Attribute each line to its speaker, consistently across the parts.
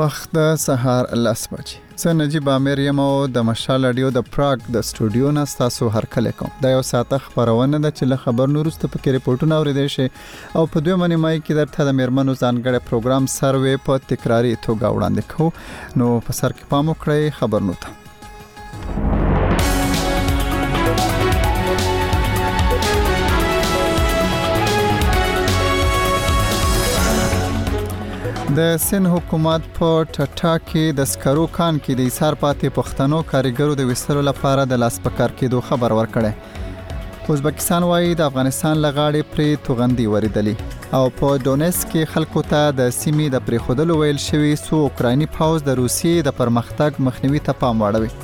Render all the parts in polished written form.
Speaker 1: وخت د سهار 10 بجې زه نجیب امیر یم او د مشال رادیو د پراګ د سټوډیو نه تاسو هرکله کوم دا یو ساعته خبرونه ده چې له خبر نورسته پکې ریپورتونه اوریدل شي او په دوه منی مای کې درته د میرمنو ځانګړي پروګرام سروې په تکراری توګه وړاندې کوو نو په سر کې پام وکړئ خبرونه ته د سن حکومت په ټټا کې د سکرو کان کې د ایثار پاتې پښتنو کاریګرو د وستلو لپاره د لاس پکار کېدو خبر ورکړي. ازبکستان وايي د افغانستان لغاړې پرې توغندي وریدلی او په ډونیسک کې خلکو ته د سیمې د پریخودلو ویل شوی سو اوکرایني پاوز د روسیې د پرمختګ مخنیوي ته پام واړوي.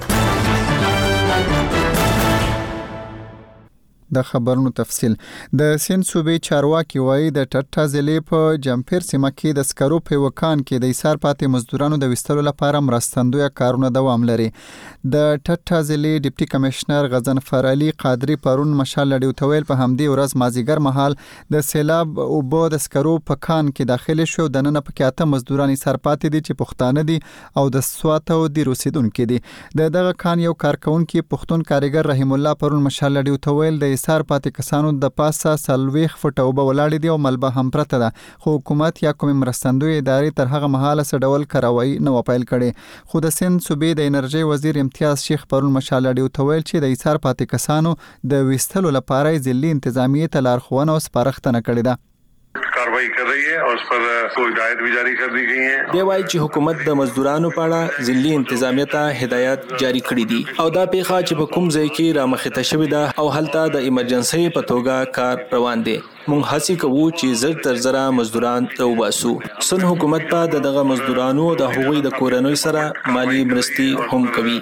Speaker 1: د خبرونو تفصیل د سین صوبې چارواکي وایي د ټټا ضلع په جمپیر سیمه کې د سکرو په وکان کې د ایثار پاتې مزدورانو د وستلو لپاره مرستندوی کارونه دوام لري. د ټټا ضلع ډیپټي کمشنر غضنفر علي قادری پرون مشال لډیو تویل په همدې ورځ مازیګر مهال د سیلاب او بو د سکرو په کان کې داخله شو د نن په کاته مزدوران ایثار پاتې دي چې پښتانه دي او د سواتو د روسیدونکو دي. دغه کان یو کارکونکو پښتون کاریګر رحیم الله پرون مشال لډیو تویل د ایثار پاتې کسانو د پاسه سلويخ فټو به ولاړ دي او ملبه هم پرته ده خو حکومت یا کوم مرستندوی ادارې تر هغه مهاله سډول کاروایی نه وپایل کړي. خو د سند صوبې د انرژي وزیر امتیاز شیخ پرون مشال لډیو تویل چې د ایثار پاتې کسانو د وستلو لپاره ځلې انتظامیه ته لارښوونه او سپارښتنه کړې ده.
Speaker 2: कार्रवाई कर रही है और उस पर कोई हिदायत भी जारी कर दी गई है.
Speaker 3: دی وايي چې حکومت د مزدورانو په اړه ځلې انتظامیه ته هدایت جاری کړې دي او دا پیښه چې په کوم ځای کې رامخته شوې ده او هلته د ایمرجنسي په توګه کار روان دي. مونږ هڅه کوو چې زر تر زره مزدوران راوباسو. سن حکومت په دغه مزدورانو د حقوقي د کورنۍ سره مالی مرستې هم کوي.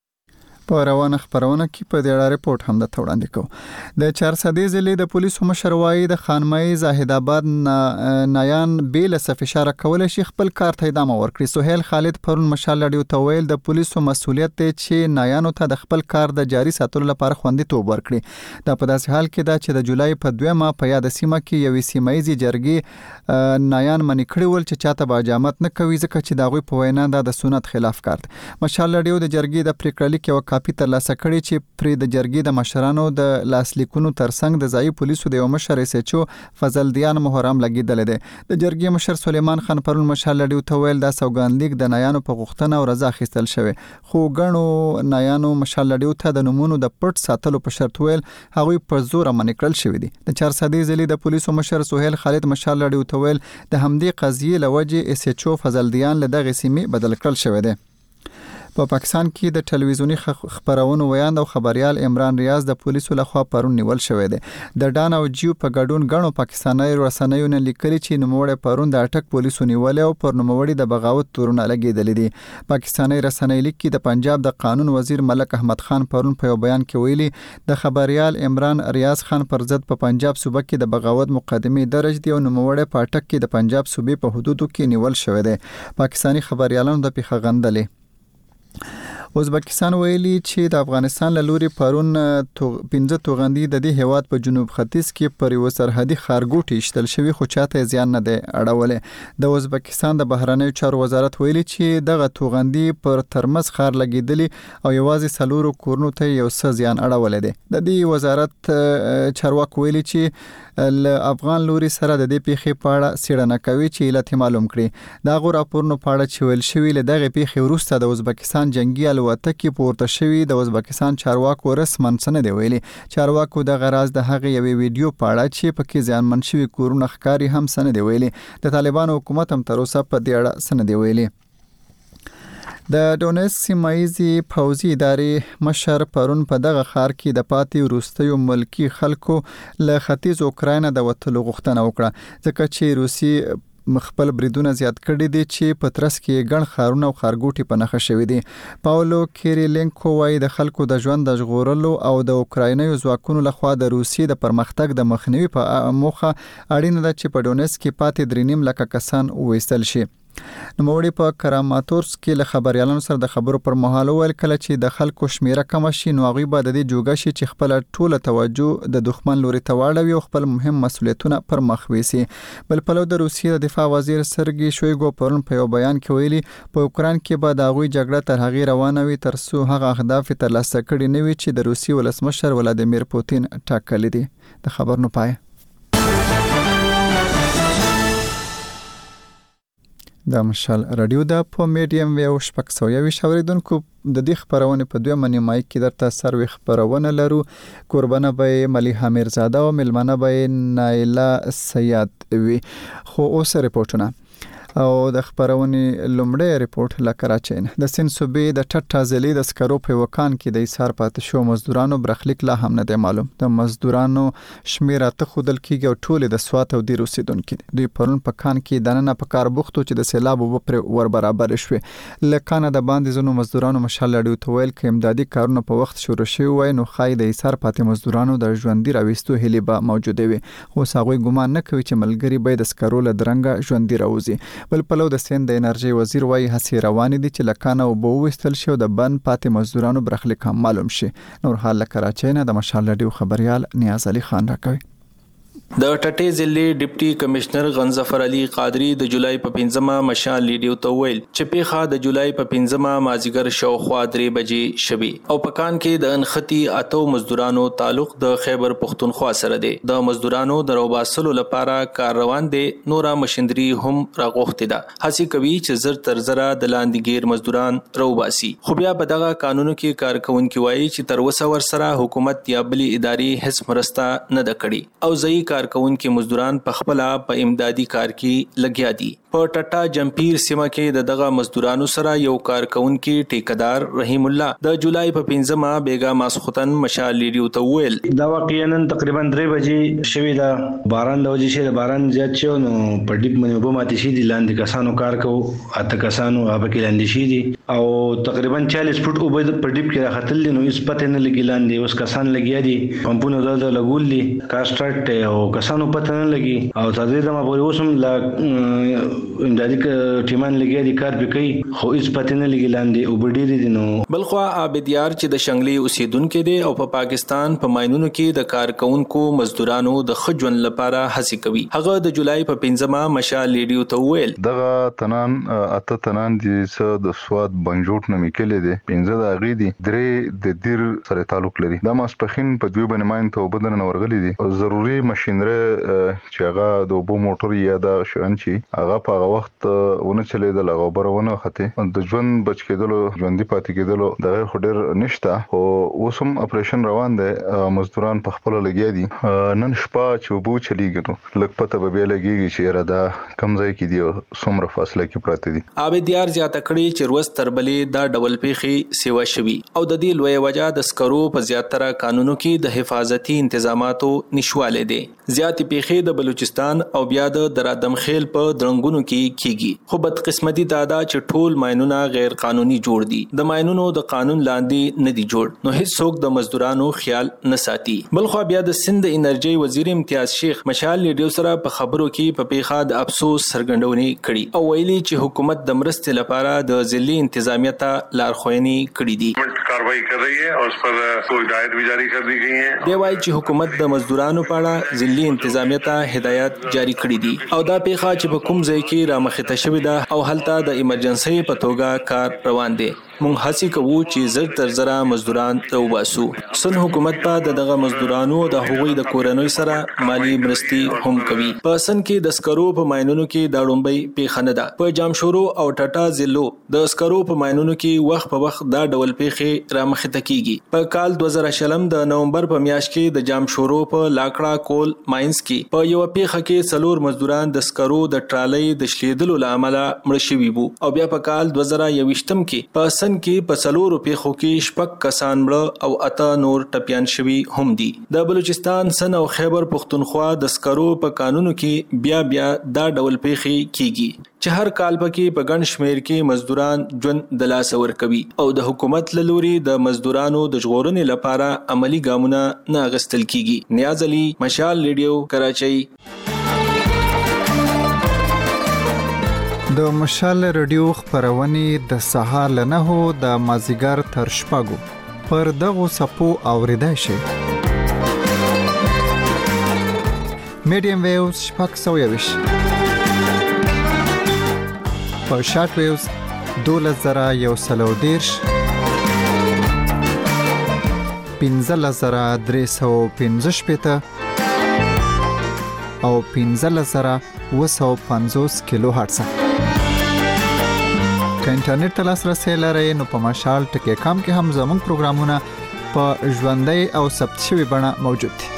Speaker 1: په روانه خبرونه کې په دې اړه ریپورت هم د وړاندې کوم. د چارسدې ضلع د پولیسو مشر وايي د خانمای زاهد آباد نایان بیل صف اشاره کول شي خپل کار ته ادامه ورکړي. سہیل خالد پرون مشال لډیو تویل د پولیسو مسولیت ته چې نایانو ته د خپل کار د جاري ساتلو لپاره خوندیتوب ورکړي. دا په داسې حال کې ده چې د جولای په 2 ماه په یاد سیمه کې یو سیمایي جرګې نایان منی کړی ول چې چاته باجامت نه کوي ځکه چې داغوی په وینا د سنت خلاف کار. مشال لډیو د جرګې د پریکړه لیک کاپی تر لاسه کړی چې پرې د جرګې د مشرانو د لاسلیکونو ترڅنګ د ځای پولیسو د یو مشر SHO فضل دیان محرم لګیدل دي. د جرګې مشر سلیمان خان پرون مشال لډیو تویل د سوګند لیک د نایانو په غوښتنه او رضا اخیستل شوی خو غنو نایانو مشال لډیو ته د نمونو د پټ ساتلو په شرط ویل هغه په زور منکړل شوی دي. د چارسدې ضلع د پولیسو مشر سہیل خالد مشال لډیو تویل د همدې قضیې لوجه SHO فضل دیان له دغه سیمې بدل کړل شوی دی. په پاکستان کې د ټلویزیونی خبرونو ویاند او خبريال عمران ریاض د پولیسو لخوا پرون نیول شوی دی. د ډان او جیو په ګډون غنو پاکستاني رسنیو نه لیکلي چې نوموړی پرون د اټک پولیسو نیول او پر نوموړی د بغاوت تورونه لګیدل دي. پاکستاني رسنۍ لیکي د پنجاب د قانون وزیر ملک احمد خان پرون په یو بیان کې ویلي د خبريال عمران ریاض خان پر ضد په پنجاب صوبه کې د بغاوت مقدمه درج دي او نوموړی په اټک کې د پنجاب صوبې په حدودو کې نیول شوی دی. پاکستاني خبريالانو د پیښه غندلې. ازبکستان ویلي چې د افغانستان له لوري پرون 15 توغندي د دې هیواد په جنوب ختیځ کې پر یو سرحدي خارګوټي شتل شوی خو چاته زیان نه دی اړولې. د ازبکستان د بهرنیو چارو وزارت ویلي چې دغه توغندي پر ترمز خار لګیدلی او یوازې سلورو کورونو ته یو څه زیان اړولې دي. د دې وزارت چارواکو ویلي چې افغان لوري سره د دې پیښې په اړه څېړنه کوي چې علت معلوم کړي. دا غو راپورونو په اړه چې ویل شوی له دغه پیښې وروسته د ازبکستان جنگي الوتکې پورته شوی د ازبکستان چارواکو رسمن سند دی ویلي. چارواکو د غراز د هغه یوې ویډیو په اړه چې پکې ځانمن شوی کورونه ښکاری هم سند دی ویلي. د طالبانو حکومت هم تر اوسه په دې اړه سند دی ویلي. د ډونیسک سیمایي پوځي ادارې مشر پرون په دغه ښار کې د پاتې وروستیو ملکی خلکو له ختیځ اوکراین د وټلو غوښتنه وکړه ځکه چې روسي مخبل بریدونه زیات کړي دي چې په ترڅ کې ګڼ خارونه او خارګوټي په نخښه شوی دي. پاولو کیریلنکو وايي د خلکو د ژوند د ژغورلو او د اوکراینیو ځواکونو لخوا د روسي د پرمختګ د مخنیوي په موخه اړینه ده چې په ډونیسک کې پاتې 3.5 لک کسان وېستل شي. نوموړي په کراماتورس کې له خبريالانو سره د خبرو پر مهال ویل کله چې د خلکو شمیره کم شي نو هغوی به د دې جوګه شي چې خپل ټوله توجه د دښمن لوري ته واړوي او خپل مهم مسؤلیتونه پر مخ ویسي. بل پلو د روسیې د دفاع وزیر سرګي شویګو پرون په یو بیان کې ویلي په اوکران کې به د هغوی جګړه تر هغې روانه وي تر څو هغه اهداف ترلاسه کړي نه وي چې د روسیې ولسمشر ولادیمیر پوتین ټاکلي دي. د خبر نو پای د مشال رادیو د په میډیم ویو شپږ سوه یویشت اوریدونکو د دې خبرونه په دوه نیمایي کې درته سروي خبرونه لرو. قربانه به ملیحه میرزاده او ملمنه به نایله سید وی. خو اوس ریپورتونه او د خبرونې لومړی ریپورت له کراچۍ نه. د سند صوبې د ټټا ضلعې د سکرو په وکان کې د ایثار پاتې شو مزدورانو برخلیک لا هم نه دی معلوم. د مزدورانو شمیر ته خودل کېږي او ټول د سوات او د اوسیدونکو دي. دوی پرون په کان کې دننه په کار بوختو چې د سیلاب وب پر ور برابر شوي. لکانه د باندې زونو مزدورانو مشال لړیو ته ویل کې امدادي کارونه په وخت شروع شوي وای نو خای د ایثار پاتې مزدورانو د ژوندۍ راوستو هلي به موجوده وي. خو هغوی ګمان نه کوي چې ملګری به د سکرو له درنګ ژوندۍ راوځي. بل پلو د سند د انرژي وزیر وایي هڅې روانې دي چې لکانه وبو وستل شي او د بند پاتې مزدورانو برخلیک هم معلوم شي. نور حال کراچۍ نه د مشال لډیو خبريال نیاز علي خان راکوي.
Speaker 3: د ټټې ضلع ډیپټي کمشنر غنظفر علي قادری د جولای په 15مه مشال لیډیو ته ویل چې پیخه د جولای په 15مه مازیګر شاوخوا 3 بجې شوي او پکان کې د انختی اتو مزدورانو تعلق د خیبر پختونخوا سره دی. د مزدورانو د روباسلو لپاره کار روان دي. نورا مشندري هم راغوښتي ده. هڅه کوي چې زر تر زره د لاندې غیر مزدوران روباسي. خو بیا په دغه قانونو کې کارکونکو وایي چې تر وسه ور سره حکومت یا بلی اداري هیڅ مرسته نه ده کړې او ځای کارکونکو مزدوران په خپل په امدادي کار کې لګیا دي. په ټټا جمپیر سیمه کې دغه مزدورانو سره یو کارکونکو ټیکدار رحیم الله د جولای په 15مه بیګا ماسختن مشال لیډیو ته ویل
Speaker 4: دا واقعا تقریبا 3 بجې شوی دا باران د وجې شه باران زیات شو نو په ډیپ منو به ماته شي دي لاندې کسانو کار کوو اته کسانو هغه کې لاندې شي دي او تقریبا 40 فوټ او په ډیپ کې راختل دي نو اس پته نه لګی لاندې اوس کسان لګیا دي پمپونه د لګول دي کاسټرټ او کسانو پته نه لګي او تدریج ما پورې اوسم لا امدادي ټیمان لګیا دي کار وکړي خو اس پته نه لګی لاندې او بډيري دي نو.
Speaker 3: بلخوا عابدیار چې د شنګلي اوسیدونکو دي او په پاکستان په ماينونو کې د کارکونکو مزدورانو د خجون لپاره هڅه کوي. هغه د جولای په 15مه مشال لیډیو ته ویل
Speaker 5: دغه تنان اته تنان چې د سواد بنجوټ نه میکلې دي 15 د اغي دي درې د دیر سره تعلق لري. د ماسپخین په دوی باندې ماين ته وبدن ورغلي دي او ضروري ماشينره چې هغه د وبو موټر یا د شانچی هغه په وخت ونه چلیدل هغه برونه خته د ژوند بچ کېدلو ژوندۍ پاتې کېدلو دغه خډر نشته او اوسم اپریشن روان دی. مزدوران په خپل لګیا دي. نن شپه چې وبو چلیږي لکه پته به لګيږي چې را دا کم ځای کې دی څومره فاصله کې پراته دي.
Speaker 3: عابدیار زیاته کړي چې روز تربلې دا ډول پیخي سیوا شوي او د دې لوی وجہ د سکرو په زیاتره قانونو کې د حفاظتي تنظیماتو نشواله دي. زیاتې پیخي د بلوچستان او بیا د درادم خیل په درنګونو کیږي. خو بدقسمتي دادا چې ټول ماينونه غیر قانوني جوړ دي. د ماينونو د قانون لاندې نه دي جوړ نو هیڅ څوک د مزدورانو خیال نه ساتي. بلخو بیا د سند انرژي وزیر امتیاز شیخ مشال لیډیو سره په خبرو کې په پیخه د افسوس سرګندونې کړي او ویلي چې حکومت د مرستې لپاره د ضلعي انتظامیه ته لارښوونې کړې دي.
Speaker 2: कार्रवाई कर रही है और उस पर कोई हिदायत भी जारी कर दी गई है.
Speaker 3: دی وايي چې حکومت د مزدورانو په اړه ضلعي انتظامیه ته هدایت جاری کړې دي او دا پیخه چې په کوم ځای کې رامخته شوې ده او هلته د ایمرجنسي په توګه کار روان دي. مونږ هڅه کوو چې زر تر زره مزدوران راوباسو. سن حکومت په دغه مزدورانو د هغوی د کورنۍ سره مالی مرستې هم کوي. په سن کې د سکرو په ماينونو کې د لومبۍ پیښه نه ده. په جامشورو او ټټا ضلعو د سکرو په ماينونو کې وخت په وخت دا ډول پیښې رامخته کیږي. په کال 2000 د نومبر په میاشت کې د جامشورو په لاکړه کول ماينز کې په یو پیښه کې څلور مزدوران د سکرو د ټرالۍ د شلیدلو لامل مړ شوي وو او بیا په کال 2021 کې په سن کې په څلورو پیښو کې شپږ کسان مړه او اته نور ټپيان شوي هم دي. د بلوچستان سن او خیبر پختونخوا د سکرو په قانونو کې بیا دا ډول پیښې کیږي چې هر کال پکې په ګڼ شمیر کې مزدوران ژوند د لاس ور کوي او د حکومت له لوري د مزدورانو د ژغورنې لپاره عملی ګامونه نه اخیستل کیږي. نیاز علي مشال لیډیو کراچۍ.
Speaker 1: د مشال رادیو خبرونه د سهار له 9 د مازیګر تر شپږو پر دغه سپو اوریدای شي. میډیم ویوز شپږ 120 په شارټ ویوز 12130 15315 او 15250 کیلو هرتز. که انټرنیټ ته لاسرسي لرئ نو په مشال ټکی کام کې هم زموږ پروګرامونه په ژوندۍ او ثبت شوی بڼه موجود دي.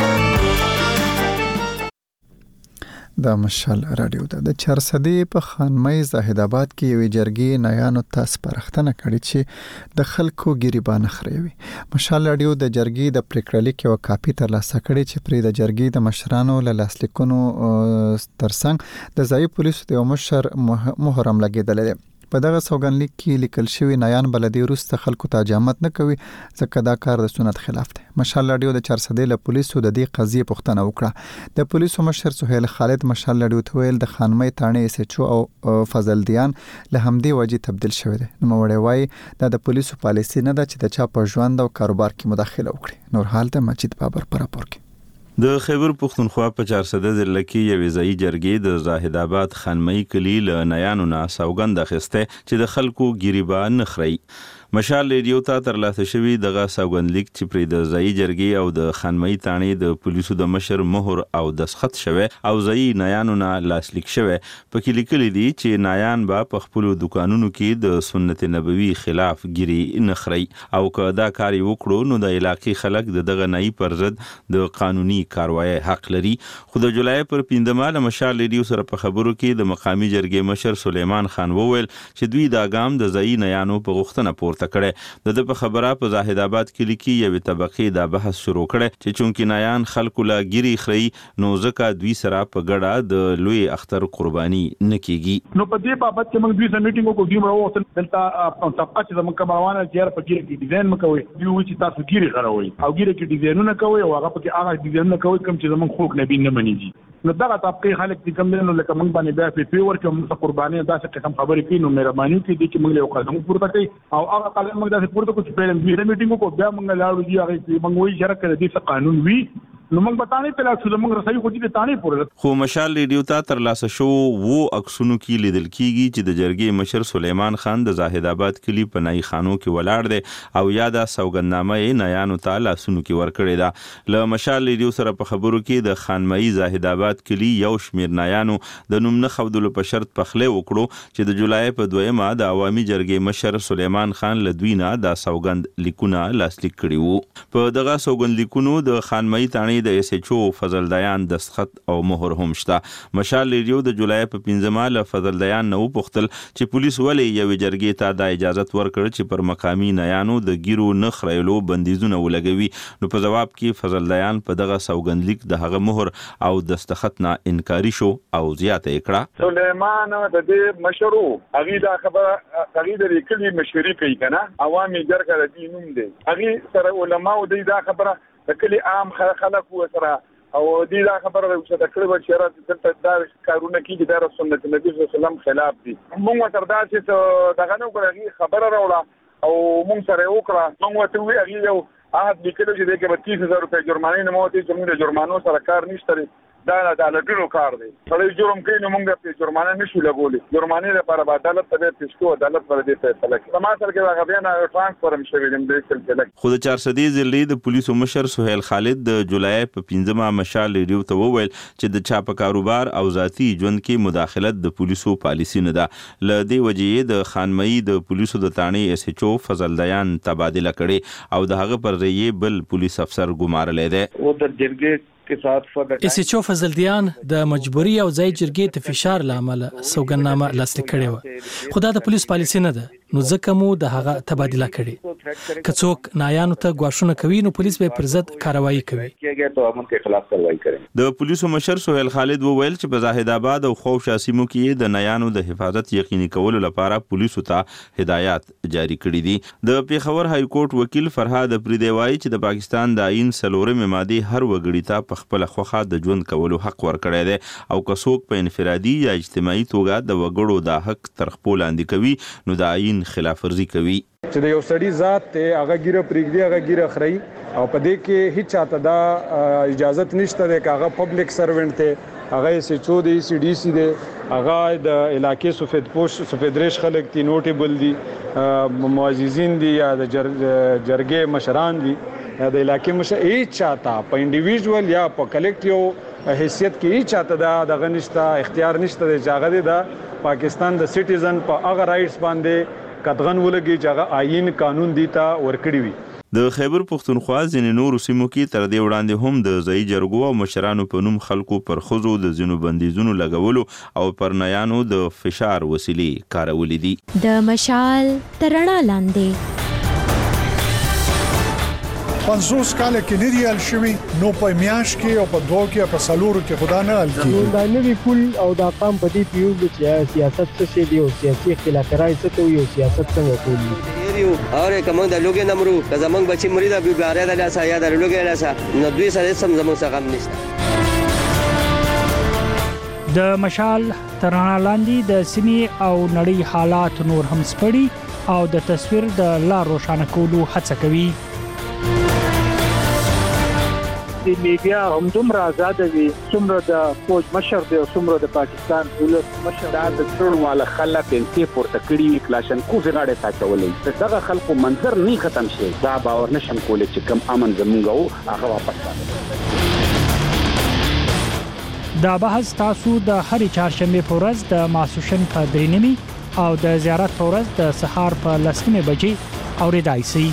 Speaker 1: د مشال رادیو د چارسدي په خانمۍ زاهد آباد کې یو جرګې نایانو تاسو پرختنه کړې چې د خلکو ګریبان خریوي. مشال رادیو د جرګې د پریکړلیک یو کاپی تر لاسه کړې چې پرې د جرګې د مشرانو له لاسلیکونو ترڅنګ د ځای پولیسو د مشر مهرم لګیدل. په دغه سوګنلیک کې لیکل شوی نایان بلدي وروسته خلکو ته جامت نه کوي ځکه دا کار د سنت خلاف دی. مشال رادیو د چارسدي له پولیسو د دې قضیې پوښتنه وکړه. د پولیسو مشر سهیل خالد مشال رادیو ته ویل د خانمۍ تانې SHO او فضل دیان له همدې وجې تبدیل شوی دی. نو وړي وای دا د پولیسو پالیسي نه ده چې د چا په ژوند او کاروبار کې مداخله وکړي. نور حال ته مجید بابر پر راپور کې.
Speaker 6: د خیبر پښتونخوا په 400 ضلع کې یو ځای جرګې د زاهد آباد خانمۍ کلی له نایانو نه سوګند اخیسته چې د خلکو ګریبان نخري. مشال رادیو ته ترلاسه شوی دغه سوګندلیک چې پرې د ځای جرګې او د خانمۍ تانې د پولیسو د مشر مهر او دسخط شوی او ځای نایانو نه لاسلیک شوی. پکې لیکل دي چې نایان با په خپل دکانونو کې د سنت نبوي خلاف ګری نخري او که دا کار وکړو نو د علاقې خلک دغه نای پر ضد د قانوني کاروایی حق لري. خو د جولای پر 15 د مشال رادیو سره په خبرو کې د مقامی جرګې مشر سلیمان خان وویل چې دوی دا ګام د ځای نایانو په غوښتنه پورته کړي. د په خبره په زاهد آباد کې لیکي یو طبقه دا بحث شروع کړي چې چونکی نایان خلکو لا ګری خري نو ځکه دوی سره په ګډه د لوی اختر قرباني نکېږي.
Speaker 7: نو په دې بابت چې موږ دوی سره میټینګ وکړو دوی موږ دلته طبقه چې زموږ کومروانه چې په ګیره کې ډیزاین مکوي دوی چې تاسو ګیره خروي او ګیره کې ډیزاینونه کوي او هغه په کې هغه ډیزاینونه کوي کوم چې زموږ خلک نبی نه منيږي. نو دغه طبقه خلک چې کوم دینو لکه موږ باندې بیا په پیور کې موږ قرباني داسې قسم خبرې کوي. نو مهرباني کوي چې موږ له قدم پورته کوي او هغه قدم موږ داسې پورته کوو چې په دې میټینګ کو بیا موږ لاړو دي هغه موږ وی شرکت د دې قانون وی نو موږ بتانې په لاسو موږ رسېږو خو دې تانې پورې.
Speaker 6: خو مشال رادیو ته تر لاسه شو وو عکسونو کې لیدل کیږي چې د جرګې مشر سلیمان خان د زاهد آباد کلی په نای خانو کې ولاړ دی او یاده سوګندنامه یې نایانو ته لاسونو کې ورکړې ده. له مشال رادیو سره په خبرو کې د خانمۍ زاهد آباد کلی یو شمیر نایانو د نوم نه خودلو په شرط پخله وکړو چې د جولای په 2 د عوامي جرګې مشر سلیمان خان له دوی نه د سوګند لیکونه لاسلیک کړي وو. په دغه سوګند لیکونو د خانمۍ تانې د SHO فضل دیان دسخط او مهر هم شته. مشال رادیو د جولای په 15 له فضل دیان نو پختل چې پولیس ولې یو جرګې ته د اجازه ورکړ چې پر مقامی نایانو د ګیرو نخرایلو بندیزونه ولګوي. نو په جواب کې فضل دیان په دغه سوګندلیک د هغه مهر او دستخط نه انکاری شو او زیاته کړه.
Speaker 8: سلیمان د دې مشرو هغه دا خبره هغه د کلی مشورې کوي کنه عوامي جرګه د دینوم دی هغه سره علما او دا خبره د کلی عام خلک وسره او دې دا خبره چې د کلی بشرا د تدار کارونه کې د سنت نبی صلی الله علیه وسلم خلاف دي. موږ تر دا چې دغه نو غوړي خبره راوړه او موږ سره وکړه موږ ته وی هغه یو عهد لیکلو چې دغه 30000 روپۍ جرمانه نه موته چې موږ د جرمانو سره کار نشته دا د عدالتونو کار دی. سړی جرم کوي نو موږ په جرمانه نشو لګولې. جرمانه لپاره به عدالت ته پېښو عدالت پر دې فیصله کوي. ما سره کې هغه بیان ترانسفرم شوی دی د سلسله.
Speaker 6: خو د 400 ضلع د پولیسو مشر سهیل خالد د جولای په 15 مشال رادیو ته وویل چې د چا په کاروبار او ذاتی ژوند کې مداخلت د پولیسو پالیسی نه ده. ل دې وجې د خانمۍ د پولیسو د تانې SHO فضل دیان تبادله کړي او د هغه پر ځای بل پولیس افسر ګمارلې ده.
Speaker 8: او د جرګې
Speaker 9: SHO فضل دیان د مجبوري او ځای جرګې ته فشار لامل سوګندنامه لاسلیک کړې و. خو دا د پولیس پالیسي نه ده. نو ځکه مو د هغه تبادله کړي. که څوک نایانو ته ګواښونه کوي نو پولیس به پر ضد کاروایی کوي.
Speaker 6: د پولیسو مشر سہیل خالد وویل چې په زاهد آباد او خوف شاسمو کې د نایانو د حفاظت یقیني کولو لپاره پولیسو ته هدایات جاری کړي دي. د پیښور های کورټ وکیل فرهاد افریدی وایي چې د پاکستان د آئین 4 ماده هر وګړي ته په خپل خوخه د ژوند کولو حق ورکړی دی او که څوک په انفرادي یا اجتماعي توګه د وګړو د حق تر خپل لاندې کوي نو د آئین خلاف ورزي کوي.
Speaker 10: چې د یو سړي ذات ته هغه ګیره پرېږدي هغه ګیره خوري او په دې کې هیڅ چاته دا اجازه نشته ده چې هغه پبلک سروینټ ته هغه SHO دی CDC دی هغه د علاقې سفیدریش خلک تی نوټیبل دي معززین دي یا د جرګې مشران دي د علاقې مشر هیڅ چاته په انډیویډوال یا په کلیکټیو حیثیت کې هیڅ چاته دا دغه نشته اختیار نشته چې هغه د پاکستان د سټیزن په هغه رائټس باندې قدغن ولګي چې هغه آئین قانون دی ته ورکړي وي.
Speaker 6: د خیبر پختونخوا ځینې نورو سیمو کې تر دې وړاندې هم د ځایي جرګو او مشرانو په نوم خلکو پر ښځو د ځینو بندیزونو لګولو او پر نایانو د فشار وسیلې کارولې دي.
Speaker 11: د مشال تر رڼا لاندې
Speaker 12: 50 کال کې نه دی ال شوی نو په میاش کې او په دوه کې په سالورو کې خدا نه ال کی
Speaker 13: دا نوی پول او دا قام په دې پیو چې سیاست څه شی دی او سیاسي اختلافات څه ته یو سیاست څنګه کوي
Speaker 14: اور کوم د لوګي نمرو که زمنګ بچی مریدا بیګاره د لاسه یا د لوګي لاسه نو دوی سره سم زمنګ څخه غم نشته.
Speaker 15: د مشال تر رڼا لاندې د سیمې او نړۍ حالات نور هم سپړي او د تصویر د لار روښانه کولو هڅه کوي.
Speaker 16: د میډیا هم دومره آزاد وي څومره د فوج مشر دی او څومره د پاکستان ولس مشر دا د څړواله خلک انتي پورته کړي کلاشن کو زغاړه تاچولې دغه خلکو منظر نه ختم شي دا باور نشم کولای چې کم امن زمونږ هغه واپس راځي.
Speaker 15: دا بحث تاسو د هرې چهارشنبه په ورځ د ماسوشن په 3 او د زیارت په ورځ د سهار په 10 بجې اوریدای شئ.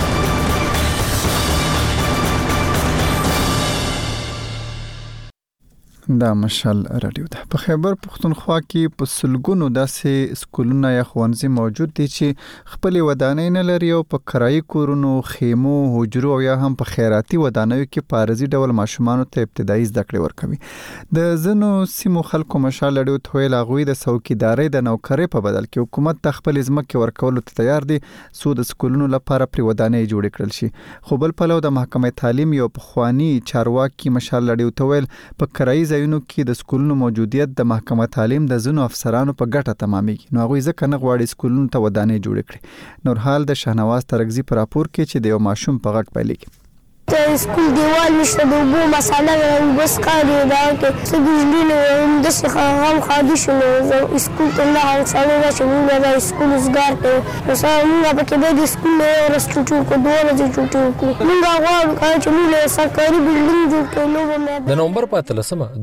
Speaker 1: دا مشال رادیو ده. په خیبر پختونخوا کې په سلګونو داسې سکولونه یا ښوونځي موجود دي چې خپل ودانۍ نه لري او په کرایي کورونو، خیمو، حجرو او یا هم په خیراتي ودانیو کې په عارضي ډول ماشومانو ته ابتدایي زده کړې ورکوي. د ځینو سیمو خلکو مشال رادیو ته ویل هغوی د څوکیدارۍ د نوکرۍ په بدل کې حکومت ته خپل ځمکې ورکولو ته تیار دي څو د سکولونو لپاره پرې ودانۍ جوړې کړل شي. خو بل پلو د محکمې تعلیم یو پخوانی چارواکي مشال رادیو ته ویل په کرایي ځایونو کې د سکولونو موجودیت د محکمه تعلیم د ځینو افسرانو په ګټه تمامېږي نو هغوی ځکه نه غواړي سکولونو ته ودانۍ جوړې کړي. نورحال د شهنواز ترکزي په راپور کې چې د یو ماشوم په غږ پیلېږي.
Speaker 17: سکول دیوال نشته د اوبو مساله بس کاري دا کې څه بجلی نه د څه هم خادي شنو سکول ته نه هڅه نه شوه دا سکول زګار ته وسه موږ په کې د سکول له رستوټو کو دوه د چټو کو موږ غواړو چې موږ سرکاري بلډینګ جوړ کړو.
Speaker 18: د نومبر په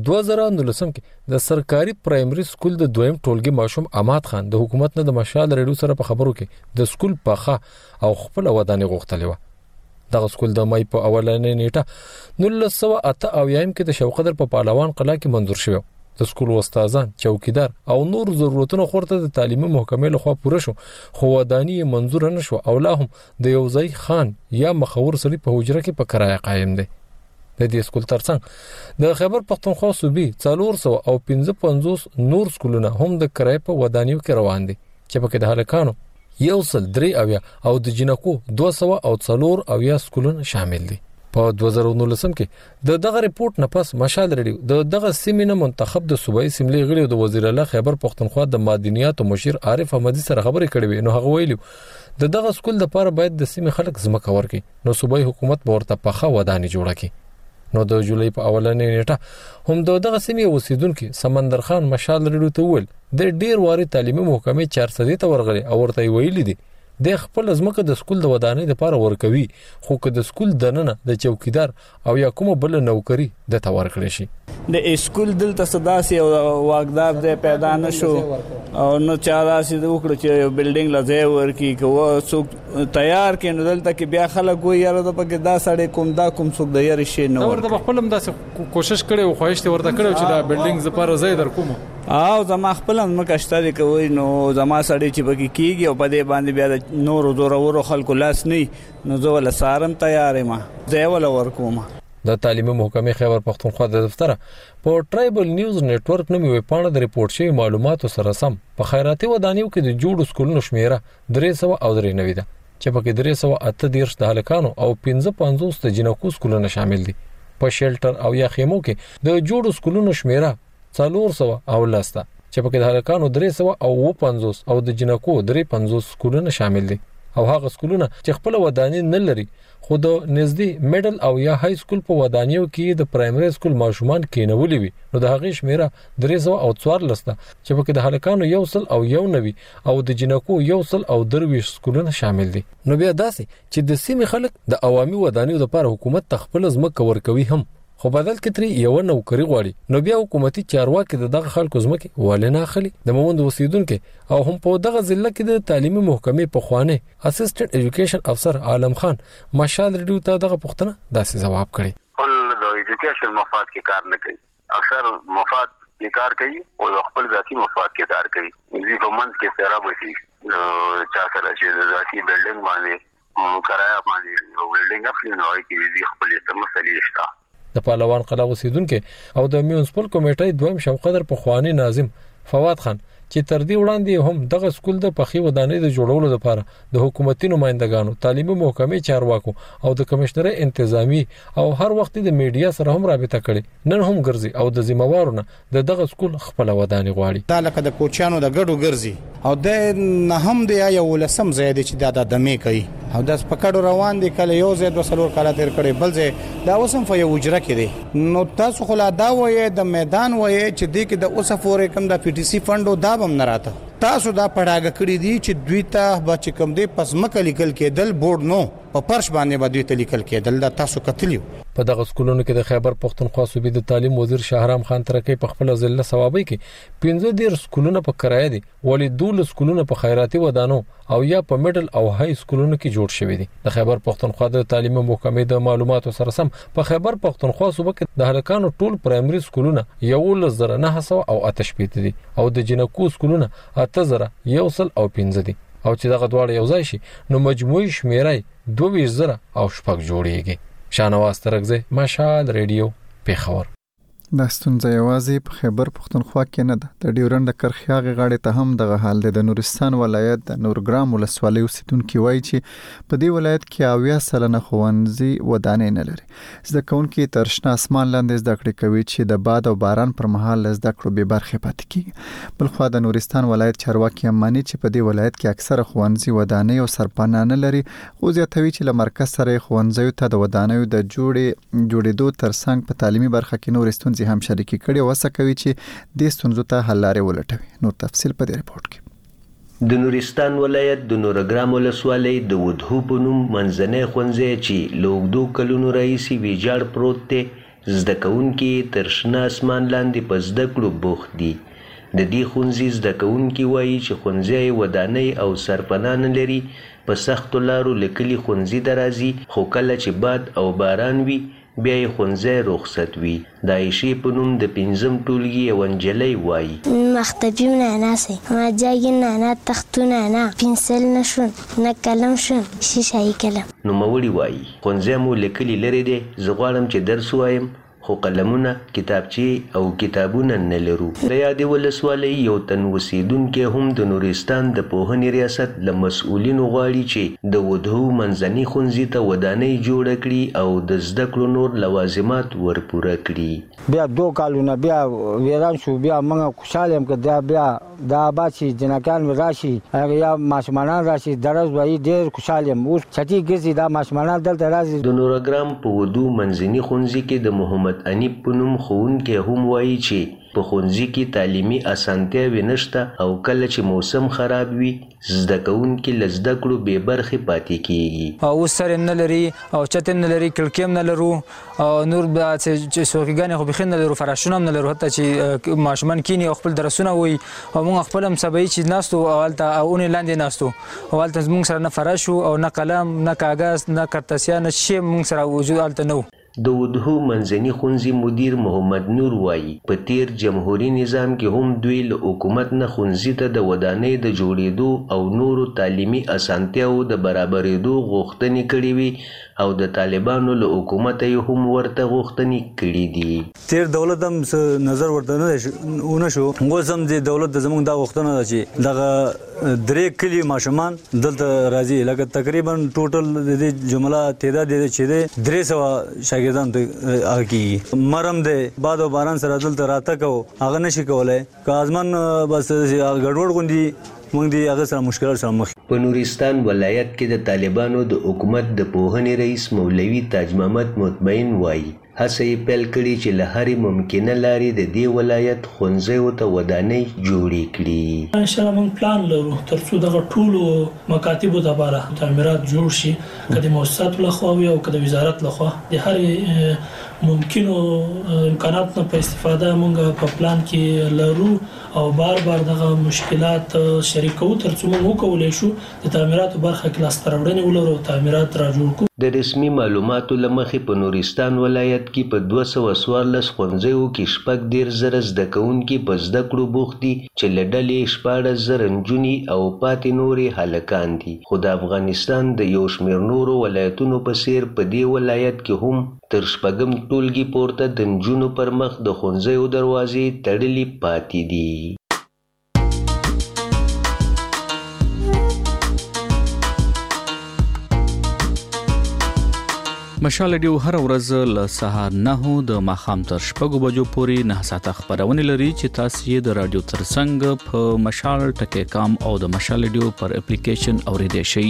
Speaker 18: 2019 کې د سرکاري پرایمري سکول د دویم ټولګي ماشوم اماد خان د حکومت نه د مشال رادیو سره په خبرو کې د سکول پخه او خپل ودانۍ غوښتلې و. دغه سکول د مای په اولنې نیټه 1988 کې د شوقدر په پهلوان قلعه کې منظور شو. د سکول استادان، چوکیدار او نور ضرورتونو خورته د تعلیمي محکمې لخوا پوره شو خو ودانۍ منظور نه شو او لا هم د یو ځای خان یا مخور سړي په حجره کې په کرایه قائم دی. د دې سکول ترڅنګ د خیبر پختونخوا صوبې 400 او 55 نور سکولونه هم د کرایه په ودانیو کې روان دي چې پکې د هلکانو 103 او د جنکو 200 او 4 سکولونه شامل دي. په 2019 کې د دغه ریپورت نه پس مشال رادیو د دغه سیمینه منتخب د صوبایي اسمبلی غړي او د وزیر اعلی خیبر پختونخوا د معدنیات او مشیر عارف احمدی سره خبرې کړې نو هغه ویلو د دغه سکول لپاره باید د سیمې خلک ځمکه ورکړي نو صوبایي حکومت ورته پخه ودانۍ جوړه کړي. نو د جولای په اولنې نیټه هم دغه سیمې اوسیدونکو سمندر خان مشال رادیو ته ویل د ډیر واري تعلیمي محکمې 400 ته ورغلي او ورته ویلي دي د خپل ځمکه د سکول د ودانۍ لپاره ورکوي خو که د سکول دننه د چوکیدار او یا کومه بل نوکری د تور کړی شي.
Speaker 19: د سکول دلته صداسي او واقدار د پیدا نشو او نو چاراسي د وکړو چې بلډینګ لځه ورکی کوه څوک تیار کین دلته کې بیا خلک وي یاره د پکې دا سړی کوم څوک د یاري شي نو
Speaker 20: ورته خپل هم داسې کوشش کړي او خواهش ورته کړو چې دا بلډینګ زپاره زای در کوم
Speaker 19: او زما خپل هم مکشته دي کوي نو زما سړی چې بګي کیږي او په دې باندې بیا د نور زورورو خلکو لاس نه نو زه ول سارم تیار ما زه ول ورکوم.
Speaker 18: د تعلیمي محکمې خیبر پختونخوا د دفتر په ټرایبل نیوز نتورک نومي ویب پاڼه د ریپورت شوی معلوماتو سره سم په خیراتي ودانیو کې د جوړ سکولونو شمیره 393 ده چې پکې 338 د هلکانو او 55 د جنکو سکولونه شامل دي. په شیلټر او یا خیمو کې د جوړ سکولونو شمیره 400 او لاسته چې پکې د هلکانو 350 او د جنکو 350 سکولونه شامل دي او هغه سکولونه چې خپل ودانۍ نه لري خو د نږدې میډل او یا های سکول په ودانیو کې د پرایمري سکول ماشومان کېنولي وي نو د هغې شمیره 314 ده چې پکې د هلکانو 190 او د جنکو 123 سکولونه شامل دي. نو بیا داسې چې د سیمې خلک د عوامي ودانیو لپاره حکومت خپل ځمکه ورکوي هم خو بدل کې ترې یو نوکری غواړي نو بیا حکومتي چارواکي دغه خلکو ځمکه ولې نه اخلي. د مومند اوسیدونکو او هم په دغه ضلع کې د تعلیمي محکمې په خوانه اسسټنټ ایجوکیشن افسر عالم خان مشال ریډیو ته دغه پوښتنه داسې جواب کړي.
Speaker 20: ټول د ایجوکیشن مفاد کې کار نه کوي اکثر مفاد کې کار کوي او خپل ذاتی مفاد کې کار کوي. دې په منځ کې سره وشي چا سره چې ذاتی بلډینګ باندې کرایه باندې یو بلډینګ اخلي نو کې خپل مسلې شته.
Speaker 18: د پهلوان قلا اوسیدونکو او د میونسپل کمیټې دویم شوقدر په خواني ناظم فواد خان چې تر دې وړاندې هم دغه سکول د پخې ودانۍ د جوړولو لپاره د حکومتي نمائندګانو تعلیمي محکمې چارواکو او د کمشنر انتظامی او هر وخت د میډیا سره هم رابطه کړي نن هم ګرځي او د ذمہوارونه د دغه سکول خپل ودانۍ غواړي.
Speaker 21: دا لکه د کوچانو د ګډو ګرځي او د نه هم د یو لسم زیاده چې د دمه کوي او د پکړو روان دي کله یو زید وسلور کاله تیر کړي بل زه دا وسم په یو اجره کې دي نو تاسو خلا دا وې د میدان وې چې د کې د اوسفور کم د پی ټی سی فندو دا بم نه راته تاسو دا پړاګه کړی دي چې دوی ته بچ کم دي پس مکه لیکل کېدل بورډ نو په فرش باندې باندې ته لیکل کېدل دا تاسو کتلیو.
Speaker 18: په دغه سکولونو کې د خیبر پختونخوا صوبې د تعلیم وزیر شاهرام خان ترکی په خپل ضلع ثوابي کې 15 سکولونه په کرایه دي ولې 12 سکولونه په خیراتي ودانو او یا په میډل او های سکولونو کې جوړ شوي دي. د خیبر پختونخوا د تعلیم محکمې د معلوماتو سره سم په خیبر پختونخوا صوبه کې د هلکانو ټول پرایمري سکولونه 11900 او 88 دي او د جنکو سکولونه 8000 او 15 دي او چې دغه دواړه یو ځای شي نو مجموعي شمیره 22000 او شپږ جوړیږي. شانواز ترغزه مشال ریډیو پیښور.
Speaker 1: دا ستونزه یوازې په خیبر پختونخوا کې نه ده. د ډیورنډ کرخیا غاړې ته هم دغه حال دی. د نورستان ولایت د نورګرام ولسوالۍ اوسیدونکو وایي چې په دې ولایت کې 90% ښوونځي ودانۍ نه لري. زده کوونکي تر شنه اسمان لاندې زده کړې کوي چې د باد او باران پر مهال زده کړو به برخه پاتې کیږي. بلخو د نورستان ولایت چارواکي مانی چې په دې ولایت کې اکثره ښوونځي ودانۍ او سرپناه نه لري. خو زیاتوي چې له مرکز سره ښوونځیو ته د ودانیو د جوړېدو ترڅنګ په تعلیمي برخه کې نورستان هم شریکي کړي وسه کوي چې د ستونزو ته حل لارې ولټوي. نور تفصیل په دې رپورت کې.
Speaker 22: د نورستان ولایت د نورګرام ولسوالۍ د ودهو په نوم منځنی ښوونځی چې له اوږدو کلونو راهیسې ویجاړ پروت دی زده کوونکي تر شنه اسمان لاندې په زده کړو بوخت دي. د دې ښوونځي زده کوونکي وایي چې ښوونځی ودانۍ او سرپناه نه لري. په سختو لارو له کلي ښوونځي ته راځي خو کله چې باد او باران وي بیا یې ښوونځی رخصت وي. د عایشې په نوم د 5م ټولګي یوه نجلۍ وایي
Speaker 17: مختفی نه سي ما جاګین نه تختونه نه پنسل نشون نه قلم شون شیشای قلم.
Speaker 22: نوموړي وایي ښوونځی مو له کلي لرې دی زه غواړم چې درس ووایم خو قلمونه کتابچې او کتابونه نه لرو. د یادې ولسوالۍ یو تن اوسیدونکی هم د نورستان د پوهنې ریاست له مسؤلینو غواړي چې د ودهو منځني ښوونځي ته ودانۍ جوړه کړي او د زده کړو نور لوازمات ورپوره کړي.
Speaker 23: بیا 2 کالونه بیا ویران شو بیا موږ خوشاله یم که بیا دا باسي جنکان راشي یا ماشومان راشي درس وایي ډېر خوشاله یم. اوس چټي ګرځي دا ماشومان دلته راځي.
Speaker 22: د نورګرام په ودو منځني ښوونځي کې د محمد انیب په نوم ښوونکی هم وایي چې په ښوونځي کې تعلیمي اسانتیاوې نشته او کله چې موسم خراب وي زده کوونکي له زده کړو بې برخې پاتې کیږي.
Speaker 24: اوس سر نه لري او چت نه لري کلکیم نه لرو او نور چې څوکیګانې خو بخین نه لرو فراشونه نه لرو حتی چې ماشومان کینی خپل درسونه وي او موږ خپل هم سبای چې ناستو اولته اونې لاندې ناستو اولته موږ سره نه فراش او نه قلم نه کاغذ نه کرتسیا نه شی موږ سره وجود الته نو.
Speaker 22: د ودهو منځني ښوونځي مدیر محمد نور وایي په تیر جمهوریت نظام کې هم دوی له حکومت نه ښوونځي ته د ودانۍ د جوړېدو او نورو تعلیمي اسانتیاو د برابرېدو غوښتنې کړې وي او د طالبانو له حکومت یې هم ورته غوښتنې کړې دي.
Speaker 2: تیر دولت هم نظر ورته نه شو اوس هم د دولت د زموږ دا غوښتنه ده چې دغه 3 کلي ماشومان دلته راځي لکه تقریبا ټوټل د دې جمله تعداد چې دی 300 شاګردان ته کېږي. مرم دی باد او باران سره دلته راتګ او هغه نشي کولی که ازمن بس ګډوډ غوندي موږ دې هغه سره مشکلات سره مخ.
Speaker 22: په نورستان ولایت کې د طالبانو د حکومت د پوهنې رئیس مولوي تاج محمد مطمئن وایي هڅه یې پیل کړې چې له هرې ممکنه لارې د دې ولایت ښوونځیو ته ودانۍ جوړې کړي.
Speaker 9: ان شاء الله موږ پلان لرو تر څو دغه ټولو مکاتبو لپاره تعمیرات جوړ شي که د مؤسساتو لخوا وي او که د وزارت لخوا د هرې ممکنو امکاناتو په استفاده موږ په پلان کې لرو او بار دغه مشکلات شریکو تر څو موږ وکولای شو د تعمیراتو برخه کې لاس تراوړنې ولرو تعمیرات را جوړ کړو.
Speaker 22: د رسمي معلوماتو له مخې په نورستان ولایت کې په 214 ښوونځیو کې 14,000 زده کوونکي په زده کړو بوخت دي چې له ډلې 14,000 نجونې او پاتې نورې هلکان دي. خو د افغانستان د یو شمېر نورو ولایتونو په څېر په دې ولایت کې هم تر شپږم ټولګي پورته د نجونو پر مخ د ښوونځیو دروازې تړلې پاتې دي.
Speaker 3: مشال ریډیو هر ورځ له سهار 9 د ماښام تر 6 بجو پورې 9 ساعته خبرونه لري چې تاسو یې د رادیو ترڅنګ په مشال ټکی کام او د مشال ریډیو پر اپلیکیشن اوریدئ شئ.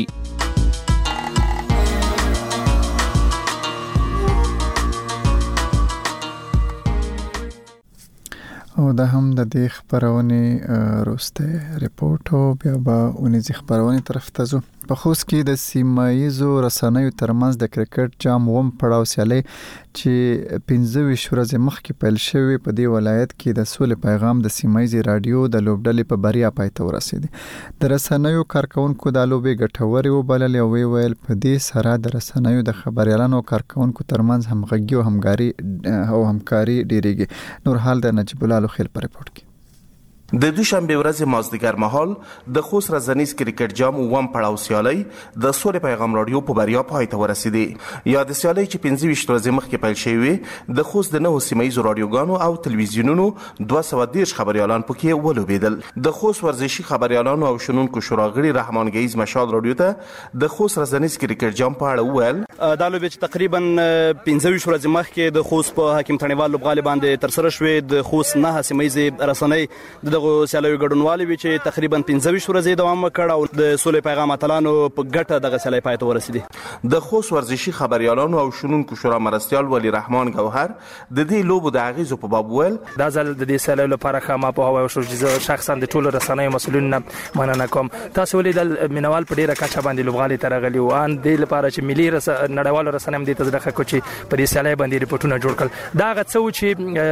Speaker 1: او دا هم د دې خبرونه روسته ریپورت او بیا به اونیزي خبرونه طرف ته ځو. په خوست کې د سیمایزو رسنیو ترمنځ د کرکټ جام وم پړاو سیالي چې 15 ورځې مخکې پیل شوی په دې ولایت کې د سولې پیغام د سیمایزي رادیو د لوبډلې په بریا پای ته ورسېدی. د رسنیو کارکونکو د لوبې ګټوري وبلل او ویل په دې سره د رسنیو د خبريالانو کارکونکو ترمنځ همغږي او همکاري ډیریږي. نور حال د نجیب الله خیل پر رپورت کې
Speaker 4: د دوشنبه ورځ مازدیګر مهال د خوست رزنیز کرکټ جام وم پړاو سیالي د سولې پیغام رادیو په بریا پای ته ورسېدی. یا د سیالي چې 15 ورځې مخکې پیل شوی د خوست د نوو سیمایي رادیوګانو او تلویزیونونو 210 خبريالان پکې ولوبېدل. د خوست ورزشي خبريالانو او شنونکو شورا غړي رحمان گیز مشال رادیو ته د خوست رزنیز کرکټ جام په اړه وویل
Speaker 5: دا لوبه چې تقریبا 15 ورځې مخکې د خوست په حکیم تڼیوال لوبغالي باندې تر سره شوې د خوست نه سیمایي رسنۍ دغه سیالي ګډونوالي وی چې تقریبا 15 ورځې دوام وکړ او د سولې پیغام اتلانو په ګټه دغه سیالي پای ته ورسېدي.
Speaker 4: د خوست ورزشي خبريالانو او شنونکو شورا مرستيال ولی رحمان گوهر د دې لوبو د اغیزو په باب ویل
Speaker 25: دا ځل د دې سیالي لپاره خامہ په هوا شو چې شخصا د ټولو رسنیو مسؤلین مننه کوم. تاسو ولې د مینوال په ډیره کچه باندې لوبغالي ترغلي او ان د لپاره چې ملي نړیوالو رسنیو د تدرخه کوچی په دې سیالي باندې ریپورتونه جوړ کړل. دا غڅو چې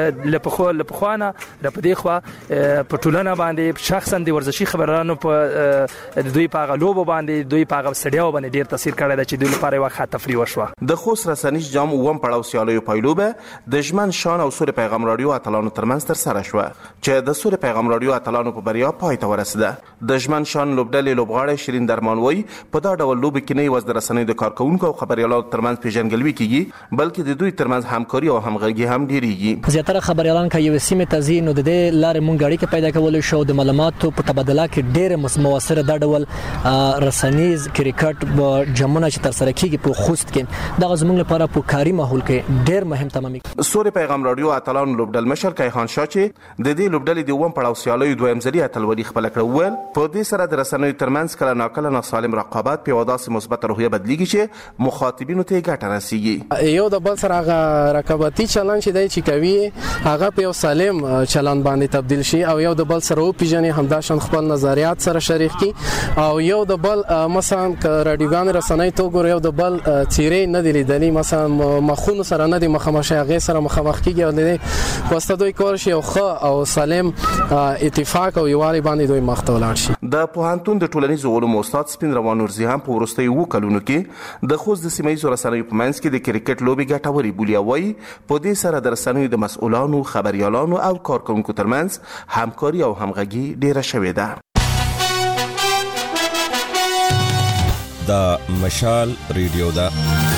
Speaker 25: لپخوانه د پدې خوا په ټولنه باندې شخصا د ورزشي خبرانو په دوی په غلوب باندې دوی په غوسړیاو باندې ډیر تاثیر کړی دی چې دوی لپاره واخه تفریح وشوه.
Speaker 4: د خوست رسنیز جام وم پړاو سیالي پایلوبه د ژمن شان او سوري پیغام رادیو اتلانو ترمنځ تر سره شوه چې د سوري پیغام رادیو اتلانو په بریا پای ته ورسېده. د ژمن شان لوبډلې لوبغاړی شیرین درمانوي په دا ډول لوب کې نه یوازې د رسنیو د کارکونکو او خبريالانو ترمنځ پیژنګلوي کیږي بلکې د دوی ترمنځ همکاري او همغږي هم ډیریږي.
Speaker 26: زیاتره خبريالان کې یو سیمه تزي نو د لارې مونږ اړیکه پیدا کول شو د معلوماتو په تبادله کې ډېر موثره د ډول رسنیز کرکټ جمعونه چې تر سره کیږي په خوست کې د زموږ لپاره په کاري ماحول کې ډېر مهم تمامي.
Speaker 4: سوري پیغام رادیو اتلان لوبډل مشر کیخان شاه چې د دې لوبډلې د وم پړاو سیالي دویم ځلې اتلولي خپل کړو ول په دې سره د رسنیو ترمنځ کله ناکله ناسالم رقابت په وداسې مثبت روحیه بدلیږي چې مخاطبینو ته ګټه رسیږي.
Speaker 27: یو د بل سره رقابتي چلن چې دی چې کوي هغه په یو سالم چلن باندې تبدیل شي او یو د بل سره او پیژنې همدا شان خپل نظریات سره شریک کی او یو د بل مثلا رادیوګان رسنۍ تو ګور یو د بل چیرې نه دی لیدلی مثلا مخونو سره نه دی مخامخ هغه سره مخامخ کیږي او د واسطه دوی کور شي او خو او سالم اتفاق او یوالي باندې دوی مخته ولاړ شي.
Speaker 4: د پوهنتون د ټولنیزو علومو استاد سپین روان نورزي هم په وروستیو 2 کلونو کې د خوست د سیمه‌ییزو رسنیو په منځ کې د کرکټ لوبې ګټورې بولي او وایي په دې سره د رسنیو د مسؤلانو، خبريالانو او کارکوونکو ترمنځ همکاري او همغږي ډیره شوې ده.
Speaker 6: دا مشال ریډیو ده.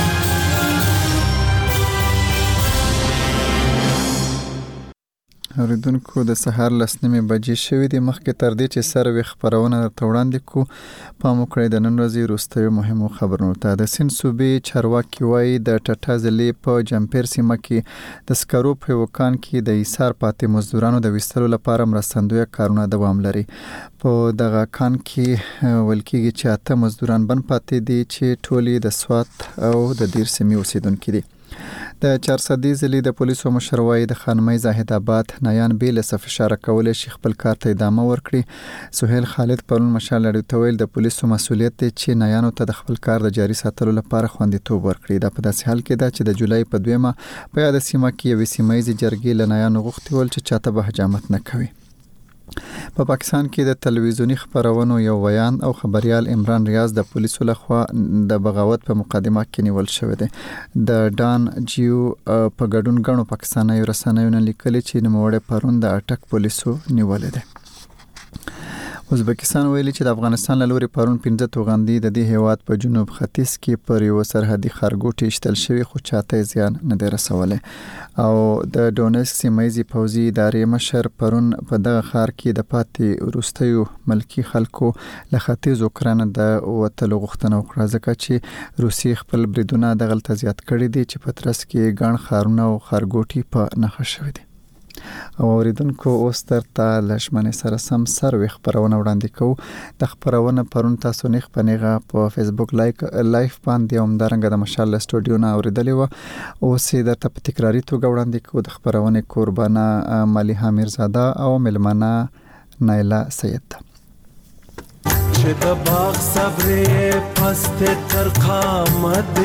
Speaker 1: اوریدونکو د سهار 9:00 بجې شوې دي. مخکې تر دې چې سروي خبرونه درته وړاندې کو پام وکړئ د نن ورځې وروستیو مهمو خبرونو ته. د سند صوبې چارواکي وایي د ټټا ضلع په جمپیر سیمه کې د سکرو په وکان کې د ایثار پاتې مزدورانو د وستلو لپاره مرستندوی کارونه دوام لري. په دغه کان کې ولکېږي چې 8 مزدوران بن پاتې دي چې ټولي د سوات او د دیر سیمې اوسیدونکو دي. د چارسدي ضلع د پولیسو مشر وایي د خانمۍ زاهد آباد نایان بیل صف اشاره کولای شي خپل کار ته ادامه ورکړي. سهیل خالد پرون مشال لري تویل د پولیسو مسؤلیت دی چې نایانو ته د خپل کار د جاري ساتلو لپاره خوندیتوب ورکړي. دا په داسې حال کې ده چې د جولای په 2 په یاد سیمه کې یو سیمایي جرګې له نایانو غوښتي ول چې چاته به حجامت نه کوي. په پاکستان کې د تلویزیونی خبرونو یو ویان او خبريال عمران ریاض د پولیسو لخوا د بغاوت په مقدمه کې نیول شوی دی. د ډان جیو په ګډون غنو پاکستاني رسنیو نه لیکلي چې نوموړی پرون د اټک پولیسو نیول دي. ازبکستان ویلي چې د افغانستان له لوري پرون 15 توغندي د دې هیواد په جنوب ختیځ کې پر یو سرحدي خارګوټي اشتل شوی خو چاته زیان نه دی رسولی. او د ډونیسک سیمایي پوځي ادارې مشر پرون په دغه ښار کې د پاتې وروستیو ملکی خلکو له ختیځ اوکران د وټلو غوښتنه وکړه ځکه چې روسي خپل بریدونه دغه تزیات کړي دي چې په ترڅ کې ګڼ خارونه او خارګوټي په نخښه شوی دي. او اوریدونکو اوس ترته لښمنې سره سم سروي خبرونه وړاندې کوو. د خبرونه پرون تاسو نه خپنیغه په فیسبوک لایف باندې همدارنګه د مشال سټوډیو نه اوریدلې و. اوس د ته په تکراری توګه وړاندې کوو. د خبرونه قربانه ملیحه میرزاده او ملمنه نایلا سید.
Speaker 7: چې د باغ صبر پست تر قامت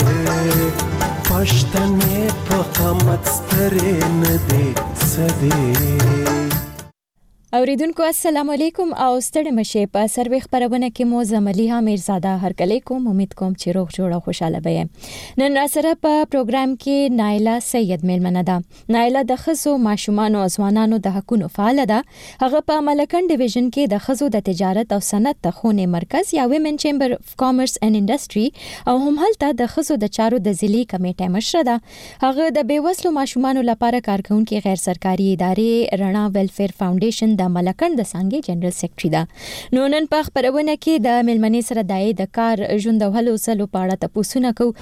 Speaker 7: پښتنې په قامت سترې نه دي سدي.
Speaker 8: اوریدونکو السلام علیکم او ستړي مشه په سروي خبرونه کې مو زملیحه میرزاده هرکلی کوم. امید کوم چې روغ جوړ او خوشاله به. نن را سره په پروګرام کې نایلا سید میلمنه ده. نایلا د خزو ماشومان او ځوانانو د حقوقو فعال ده. هغه په ملکن ډیویژن کې د خزو د تجارت او صنعت د خونه مرکز یا ویمن چیمبر اف کامرس اینڈ انډستری او هم هلته د خزو د چارو د ضلعي کمیټې مشر ده. هغه د بیوسلو ماشومان لپاره کارکونکو غیر سرکاري ادارې رڼا ویلفیر فاونډیشن د ملکن د څنګه جنرال سیکریټری ده. نو نن په خبرونه کې د ملمنې سره د کار ژوند او هلو سلو په اړه تاسو کو.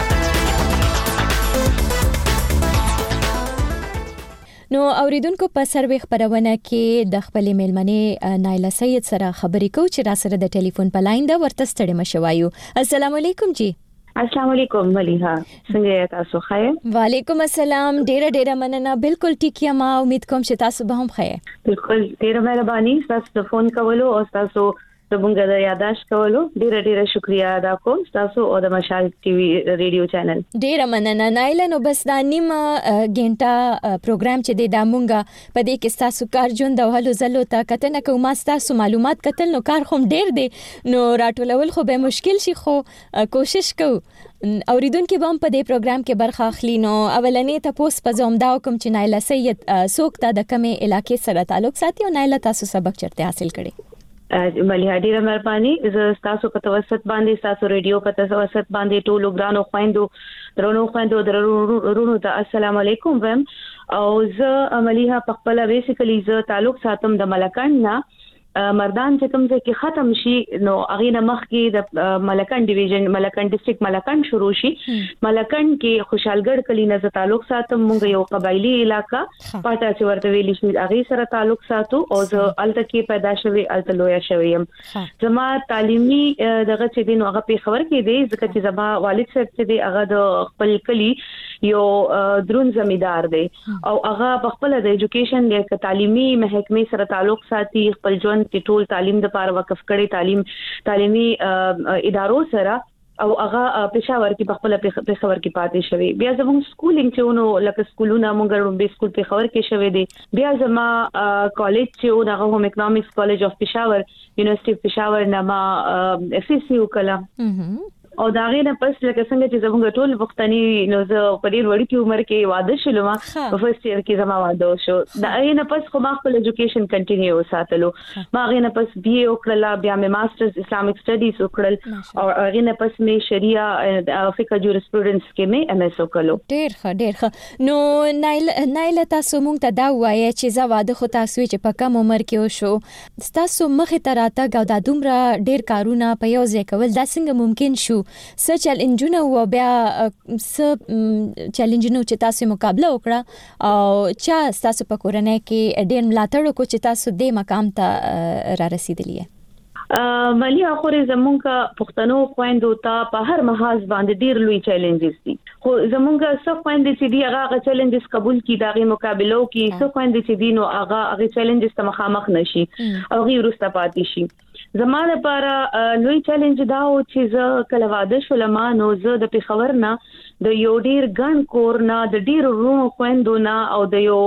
Speaker 8: نو اوریدونکو په سروي خبرونه کې د خپل ملمنې نایلا سید سره خبرې کو چې را سره د ټلیفون په لاین ده. ورته ستړي مشوایو. السلام علیکم جی.
Speaker 10: السلام علیکم ملیحه، څنګه تاسو ښه؟
Speaker 8: وعلیکم السلام. ډیره مننه. بالکل ټیک یم. امید کوم چې تاسو به هم ښه.
Speaker 10: بالکل ډیره مهرباني. تاسو د فون کولو او تاسو زموږ د یاداشت کولو ډیره شکریا ادا کوم تاسو او د مشال ټي وي ریډیو چینل.
Speaker 8: ډیره مننه نایلا. نو بس دا نیمه غنټه پروګرام چې د مونږه په دې کې تاسو کار ژوند او هلو زلو ته کتنه کوم تاسو معلومات کتل نو کار هم ډیر دی نو راټولول خو به مشکل شي خو کوشش کوو. اوریدونکو به هم په دې پروګرام کې برخه اخلي. نو اولنې تاسو په زوم دا کوم چې نایلا سید سوکتا د کومه علاقې سره تعلق ساتي او نایلا تاسو سبق چرته حاصل کړي؟
Speaker 10: ملیحه ډیره مهرباني. زه تاسو په توسط باندې تاسو ریډیو په توسط باندې ټولو ګرانو خويندو درونو ته السلام علیکم ویم. او زه ملیحه په خپل بیسیکلی زه تعلق ساتم د ملکن نه. مردان چې کوم ځای کې ختم شي نو هغه نه مخ کې د ملکن ډیویژن ملکن ډیسټریکټ ملکن شروع شي. ملکن کې خوشحالګړ کلی نه تعلق ساتم. مونږ یو قبایلی علاقہ پټا چې ورته ویل شي هغه سره تعلق ساتو او زه الته کې پیدا شوی الته لویا شویم. زما تعلیمي دغه چې دین هغه په خبر کې دی ځکه چې زما والد صاحب چې دی هغه د خپل کلی یو درون زمیدار دی او هغه په خپل د ایجوکیشن د تعلیمي محکمې سره تعلق ساتي. خپل ژوند کې ټول تعلیم د لپاره وقف کړي تعلیمي ادارو سره او هغه پېښور کې په خپل پېښور کې پاتې شوی. بیا زموږ سکولینګ چې ونو لکه سکولونه مونږ به سکول پېښور کې شوی دی. بیا زما کالج چې و دغه هم اکونومکس کالج اف پېښور یونیورسيټي پېښور نه ما SSC وکړه. او دا غینه پس لکه څنګه چې زموږ ټول وختنی نو زه په ډیر وړي کې عمر کې واده شولم په فرست ایئر کې زما واده شو. دا غینه پس خو ما خپل ایجوکیشن کنټینیو ساتلو. ما غینه پس BA وکړه, بیا مې ماسترز اسلامیک سټډیز وکړل او غینه پس مې شریعه فقه جورسپروډنس کې مې MS وکړو.
Speaker 8: ډیر ښه. نو نایله تاسو مونږ ته دا وایي چې زه واده خو تاسو چې په کم عمر کې وشو, تاسو مخې ته راتګ او دا دومره ډیر کارونه په یو ځای کول دا څنګه ممکن شو؟ څه چیلنجونه و بیا څه چیلنجونه چې تاسو مقابله وکړه او چا تاسو په کورنۍ کې ډېر ملاتړ وکړو چې تاسو دې مقام ته را رسیدلی یې؟
Speaker 10: ملي اخوري زمونږ پښتنو خويندو ته په هر محاذ باندې ډیر لوی چیلنجز دي. خو زمونږ څه خويندې چې دی هغه چیلنجز قبول کړي داغه مقابله کوي, څه خويندې چې دی نو هغه چیلنجز ته مخامخ نشي او غیر ورسته پاتې شي. زماده لپاره لوی چیلنج دا و چې زه کله واده شولم نو زه د پېښور نه د یو ډیر ګڼ کور نه د ډیر ورونو خويندو نه او د یو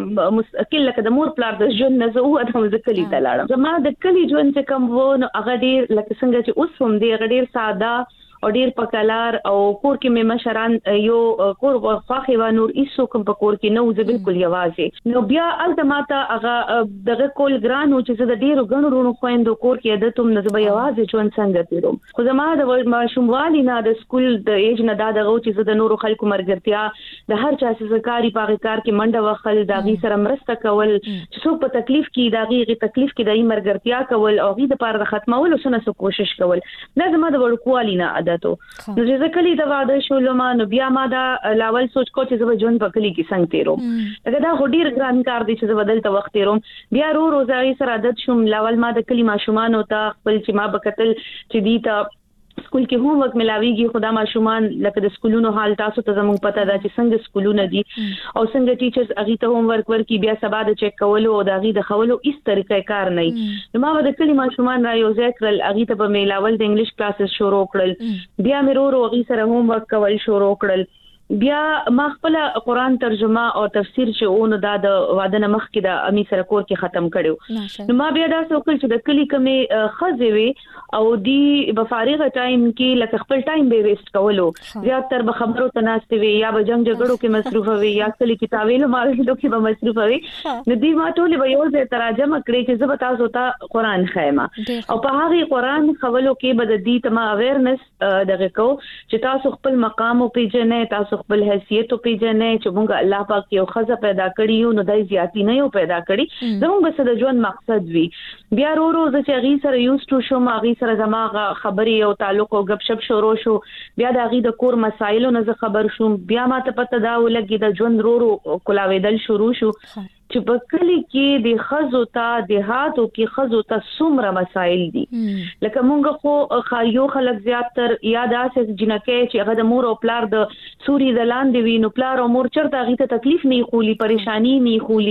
Speaker 10: مستقل لکه د مور پلار د ژوند نه زه وته د کلی ته لاړم. زما د کلی ژوند چې کوم و نو هغه ډیر لکه څنګه چې اوس هم دی هغه ډیر ساده او ډیر پکلار او کور کې مې مشران یو کور واخې و نور هیڅ کوم په کور کې نو زه بالکل یوازې. نو بیا التماته هغه دغه کول ګران او چې زه د ډیرو غنو رونو خويندو کور کې عادت هم نه زه یوازې ژوند څنګه تیروم. خو زما د ماشوموالي نه د سکول د ایج نه دا دغه چې زه د نورو خلکو مرګرتیا د هر چا څه کاری پاغي کار کې منډه وخل داغي سره مرسته کول چې څوک په تکلیف کې داغي تکلیف کې دای مرګرتیا کول او غي د پاره د ختمولو سره کوشش کول دا زما د وړکوالي نه عادت. نو چې کلی د واده شولم نو بیا ما دا لاول سوچ کو چې زه ژوند په کلی کې څنګه تیروم. دا هډیر ګران کار دی چې زه بدل ته وخت تیروم. بیا روزای سره عادت شوم. لاول ما د کلی ماشومان او ته خپل چې ما بکتل چې دی ته سکول کې هوم ورک ملاويږي. خدا ماشومان لکه د سکولونو حال تاسو ته زموږ پته ده چې څنګه سکولونه دي او څنګه ټیچرز اغه ته هوم ورک ورکي بیا سبا د چیک کولو او د اغه د خولو هیڅ طریقې کار نه. نو ما د کلی ماشومان را یو ځکرل اغه ته په میلاول د انګلیش کلاسز شروع کړل. بیا مې ورو اغه سره هوم ورک کول شروع کړل. بیا ما خپل قرآن ترجمه او تفسیر چې اونو دا د واده نه مخکې د امی سره کور کې ختم کړو. نو ما بیا دا څوکل چې د کلی کمې خزې وي او دی په فارغ ټایم کې لکه خپل ټایم به ویسټ کولو زیات تر به خبرو تناستې وي یا به جنگ جګړو کې مصروف وي یا کلی کتابونو مارلو کې به مصروف وي. نو دی ما ټول به یو ځای ترجمه کړې چې زه به تاسو ته قرآن خایمه او په هغه قرآن خولو کې به د دې تما اویرنس دغه کو چې تاسو خپل مقام او پیژنې تاسو خپل حیثیت او پیژنې چې موږ الله پاک یو خزه پیدا کړی یو نو دای زیاتی نه یو پیدا کړی زموږ بس د ژوند مقصد وي. بیا ورو چې غي سره یوز ټو شو ما غي سره زماغه خبري او تعلق او غب شپ شروع شو. بیا د غي د کور مسایلو نه خبر شوم. بیا ما ته پته دا ولګي د ژوند ورو کولاویدل شروع شو چې په کلی کې د خزو ته د هاتو کې خزو ته څومره مسایل دي. لکه مونږ خو خایو خلک زیات تر یاد اساس جنکه چې هغه د مور او پلار د سوري د لاندې وینو پلار او مور چرته غي ته تکلیف نه خولي پریشانی نه خولي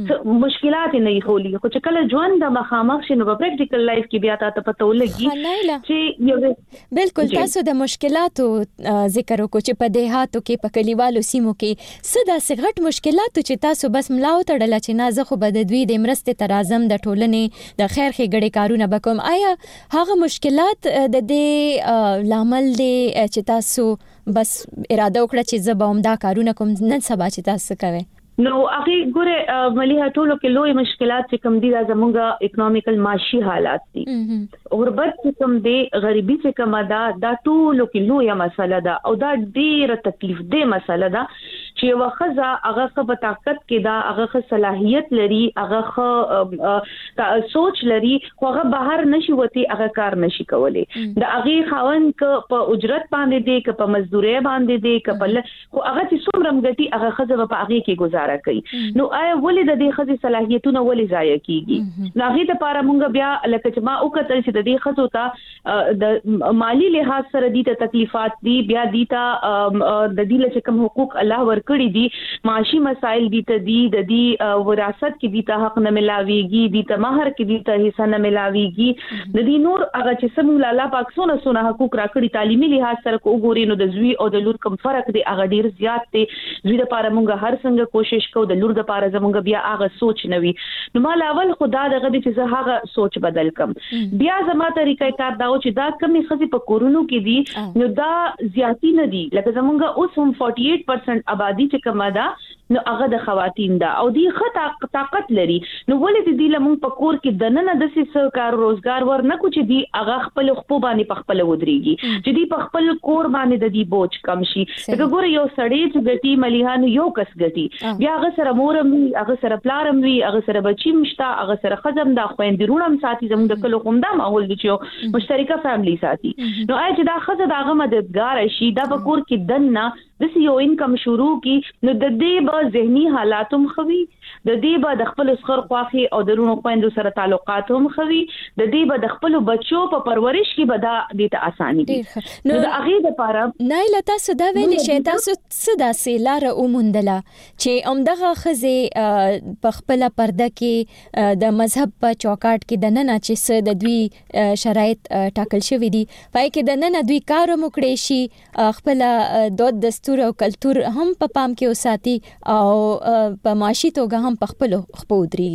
Speaker 10: مشکلات نه خولي. خو چې کله ژوند د مخامخ شنو په پریکټیکل لایف کې بیا ته پته ولګي چې یو
Speaker 8: بالکل تاسو د مشکلاتو ذکر وکړو چې په دیهاتو کې په کلیوالو سیمو کې صدا سغټ مشکلات چې تاسو بس ملاو ته چې نه زه خو به د دوی د مرستې تر اعظم د ټولنې د خیر ښېګړې کارونه وکوم. آیا هغه مشکلات د دې لامل دي چې تاسو بس اراده وکړه چې زه به همدا کارونه کوم نن سبا چې تاسو کوئ؟
Speaker 10: نو هغه ګوره مليها ټولو کې لوی مشکلات چې کوم دي دا زموږه اکونومیکل معاشي حالات دي. غربت چې کوم دي غریبي چې کوم دا ټولو کې لوی مسله ده او دا ډیره تکلیف ده مسله ده چې وخزه هغه په طاقت کې دا هغه صلاحیت لري هغه سوچ لري خو هغه بهر نشي وتی هغه کار نشي کولی. دا هغه خاون ک په اجرت باندې دي ک په مزدوري باندې دي ک په خو هغه چې څومره مګټي هغه خزه په هغه کې گزاره کوي. نو آیا ولې د دې خزې صلاحیتونه ولې ضایع کیږي؟ نو هغه د پاره مونږ بیا لکه چې ما وکتل چې د دې خزو ته د مالی لحاظ سره دي ته تکلیفات دي بیا دي ته د دې لچ کوم حقوق الله ور کړی دي معاشي مسائل دي ته دي د دې وراثت کې دي ته حق نه ملاويږي دي ته مہر کې دي ته حصہ نه ملاويږي د دې نور هغه چې سمو الله پاک سونه حقوق راکړي تعلیمي لحاظ سره کو ګوري نو د زوی او د لور کوم فرق دی هغه ډیر زیات دی زوی د پاره مونږه هر څنګه کوشش کوو د لور د پاره زمونږ بیا هغه سوچ نوي نو مال اول خدا دغه دي چې زه هغه سوچ بدل کم بیا زما طریقې کار داو چې دا کمی خزي په کورونو کې دي نو دا زیاتی نه دي لکه زمونږ اوس هم 48% آبادی چې کومه ده نو هغه د خواتین ده او دی خطا طاقت لري نو ولې دې لمون په کور کې دنه د څه کار روزګار ور نه کوچ دي هغه خپل خپل باندې په خپل ودرېږي چې دی په خپل کور باندې د دې بوج کم شي دا ګوره یو سړی چې ګټي مليانو یو کس ګټي بیا هغه سره مورم وي هغه سره پلارم وي هغه سره بچی مشتا هغه سره خزم دا خويندرونم ساتي زموږ د کلو کومدا ماحول دي چې مشترکه فیملی ساتي نو آی چې دا خزه داغه مددگار شي دا په کور کې دنه د یو انکم شروع کی نو د دې به ذهني حالاتم خوي د دې به د خپل اسخر خواخي او درونو خويندو سره تعلقات هم خوي د دې به د خپل بچو په پرورش کې به دا د اساني دي نو د هغه لپاره
Speaker 8: نایله تاسو دا ویلې شئ تاسو صدا سیلاره اومندله چې اومدغه خزه په خپل پرده کې د مذهب په چوکاټ کې د نن چې د دوی شرایط ټاکل شوی دي پای کې د نن دوی کار وکړي شي خپل دود دستور او کلچر هم په پام کې وساتي او په معاشي توګه هم په خپل خپودري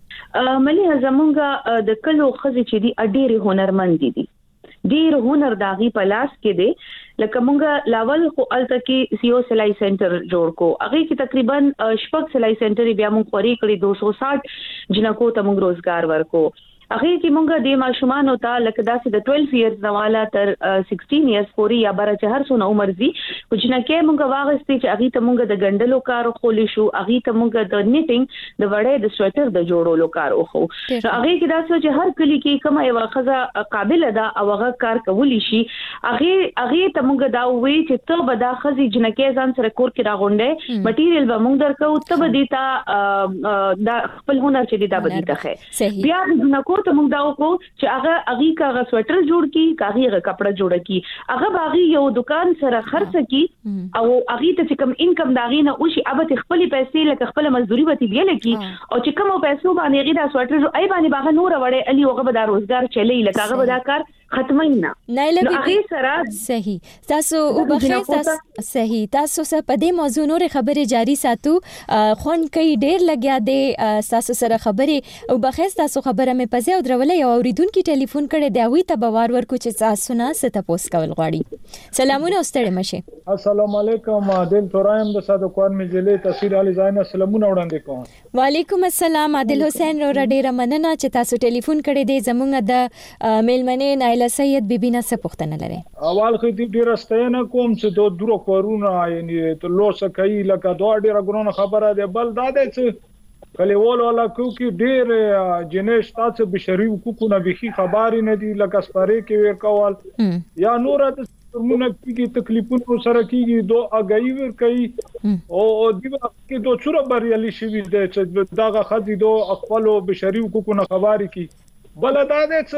Speaker 10: ملي زمونږه د کلو خزي چې دی ډېری هنرمند دي ډېر هنر داغي په لاس کې دی لکه مونږه لاول خو الته کې سیو سلای سنټر جوړ کو هغه کې تقریبا شپږ سلای سنټر بیا مونږ خوري کړی 260 جنکو ته مونږ روزګار ورکو هغه کې مونږه د ماشومان او ته لکه داسې د 12 ایرز نواله تر 16 ایرز پورې یا بر چې هر څونه عمر زی او جنکه مونږه واغستې چې هغه ته مونږه د ګندلو کار خولې شو هغه ته مونږه د نیټینګ د وړې د سویټر د جوړولو کار وخو هغه کې داسې چې هر کلی کې کومه یو خزه قابل ده او هغه کار کولی شي هغه ته مونږه دا وی چې ته به دا خزي جنکه ځان سره کور کې راغونډه مټیریل به مونږ درکو ته به دیتا دا خپل هنر چې دیتا به دیتا خې بیا جنکو ته موږ دا وکړو چې هغه کا سویټر جوړ کی هغه کپڑا جوړ کی هغه باغی یو دکان سره خرڅ کی او هغه ته کم انکم داغې نه او شي ابته خپل پیسې لکه خپل مزدوري وتی بیل کی او چې کوم پیسو باندې هغه دا سویټر جو ای باندې باغ نور وړي علي هغه به دا روزګار چلی لکه هغه به دا کار ختمه
Speaker 8: نه هغه سره صحیح تاسو او بخیر تاسو صحیح تاسو سره په دې موضوع نور خبره جاری ساتو خون کوي ډیر لګیا دی تاسو سره خبره او بخیر تاسو خبره مې پځه او درولې او اوریدونکو ټلیفون کړي دی وی ته بوار ورکو چې تاسو نه ست پوس کول غواړي سلامونه واستړې مشه
Speaker 11: السلام علیکم عادل تورایم د صادقوان مجلې تفسیر علي زاین سلامونه وړاندې کوم
Speaker 8: وعلیکم السلام عادل حسین رو ډیره مننه چې تاسو ټلیفون کړي دی زمونږ د میلمنې نایله سید بیبي نه څه پوښتنه لري
Speaker 11: اول خو دې ډیره ستاینه کوم چې دوه درو کورونه یعنی ته لوسه کوي لکه دوه ډیره ګرونه خبره ده بل دا ده چې کلیوال ولا کوکي ډیر جنیش تاسو بشري حقوقونه به خبرې نه دي لکه سپاره کې ور کول یا نور د ترمونه کې تکلیفونه سره کیږي دوه اگایي ور کوي او دی کې دوه څوره بریالي شي چې داغه خدي دوه خپل بشري حقوقونه خبرې کوي بل دا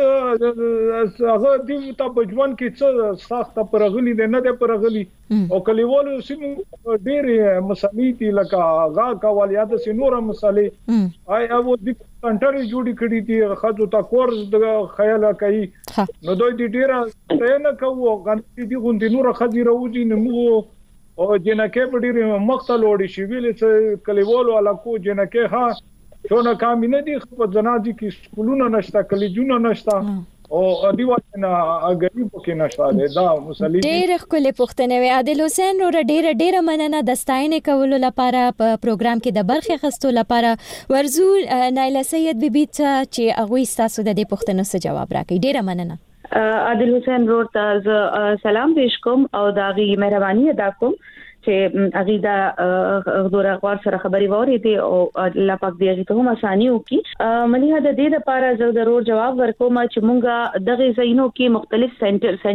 Speaker 11: دې هغه دی ته بجوان کې څه سخت پرغلی نه ده پرغلی او کلیوالو سیمو ډېر مسالې دي لکه غا کول یا د سينور مسالې آی او د سنټر جوړی کړی دي خاطر تا کورس د خیال کوي نو دوی ډېر څه کوو غنټي دي غوندي نور خدي راوځي نو او جنکه په ډېر مقتل وړي شي ویل چې کلیوالو علاقو جنکه ها څونه کامینه دي په ځنادي کې سکولونه نشته کلیجونه نشته او دیوانه غریب کې نشته دا مسلې
Speaker 8: ډېر خپل پوښتنه وی عادل حسین رو ډېر مننه د ستاینې کولو لپاره په پروګرام کې د برخه غستو لپاره ورزو نایله سید بیبي چې هغه تاسو د دې پوښتنو څه جواب راکړي ډېر مننه
Speaker 10: عادل حسین رو ته سلام پیش کوم او داغي مهرباني ادا کوم چې هغه دا غوړه غوړ سره خبري ووري دي او الله پاک دې هغه ته هم اساني وکي ملي د دې لپاره زه ضرور جواب ورکوم چې مونږه دغه زینو کې مختلف سنټر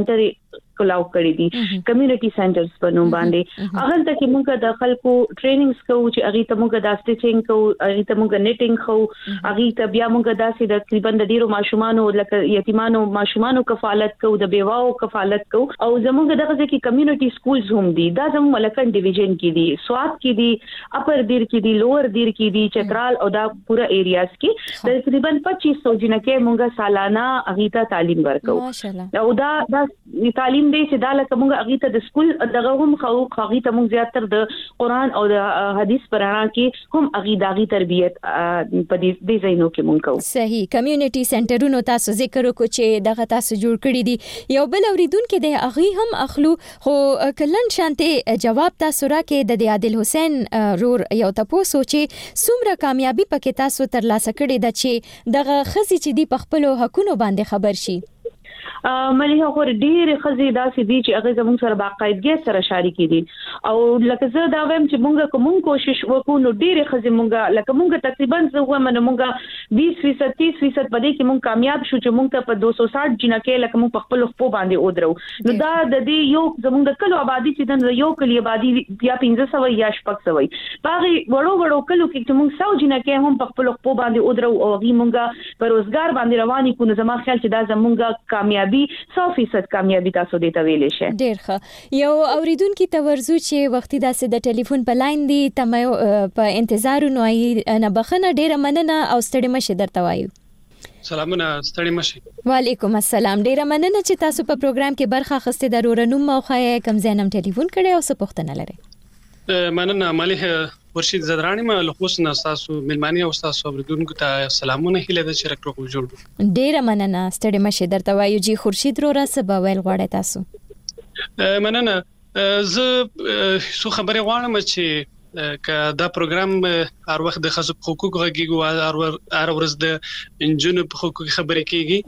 Speaker 10: کلاو کړی دي کمیونټي سنټرز په نوم باندې هغه ته کې موږ د خلکو ټریننګز کوو چې هغه ته موږ د سټیچینګ کوو هغه ته موږ نیټینګ کوو هغه ته بیا موږ داسې د تقریبا د ډیرو ماشومانو لکه یتیمانو ماشومانو کفالت کوو د بیواو کفالت کوو او زموږ دغه ځکه کمیونټي سکولز هم دي دا زموږ ملکن ډیویژن کې دي سوات کې دي اپر دیر کې دي لوور دیر کې دي چترال او دا پورا ایریاز کې تقریبا 2500 جنکه موږ سالانه هغه ته تعلیم ورکوو او دا تعلیم دې چې دا لکه موږ هغه ته د سکول دغه هم هغه ته موږ زیاتره د قران او د حدیث پرانا کې هم هغه داغي تربیت په دې ځایونو کې موږ کوو
Speaker 8: صحیح کمیونټي سنټرونو تاسو ذکر وکړو چې دغه تاسو جوړ کړی دي یو بل اوریدونکو د هغه هم اخلو خو کلن شانته جواب تاسو راکې د عادل حسین رور یو تاسو چې څومره کامیابی پکې تاسو ترلاسه کړې ده چې دغه خزي چې دی په خپل حقونو باندې خبر شي
Speaker 10: ملي هغه ډېر خزي داسې دي چې هغه زموږ سره باقاعدګي سره شریک دي او لکه زه دا وایم چې موږ کوم کوشش وکړو نو ډېر خزي موږ لکه موږ تقریبا زه وایم موږ 20% 30% پدې کې موږ کامیاب شو چې موږ ته په 260 جنکه لکه موږ په خپل خپل باندې ودرو نو دا د دې یو زموږ د کلو آبادی چې د یو کلی آبادی بیا 1500 یا 600 باغی وړو کلو کې چې موږ 100 جنکه هم په خپل خپل باندې ودرو او هغه موږ په روزګار باندې رواني کو نو زما خیال چې دا زموږ کامیابی 100% کامیابی تاسو دې ته ویلې شه
Speaker 8: ډېر ښه یو اوریدونکو ته ورزو چې وختي داسې د ټلیفون په لاین دی تمه په انتظار نو نه بخنه ډېر مننه او ستړي مشه درته وایو
Speaker 12: سلامونه ستړي مشه
Speaker 8: وعلیکم السلام ډېر مننه چې تاسو په پروګرام کې برخه اخیسته درورنوم او خای کم زینم ټلیفون کړي او څه پوښتنه لري
Speaker 12: مننه مالې ورشید زدرانی ما له خوښ نه تاسو ملمانی او تاسو اوریدونکو ته سلامونه هیله ده چې راکړو جوړ
Speaker 8: ډیر مننه ستړي مشه درته وایو جی خورشید رو را سبا ویل غواړی تاسو
Speaker 12: مننه زه سو خبره غواړم چې که دا پروګرام هر وخت د خصوص حقوق غږیږي هر ورځ د انجونو په حقوق خبرې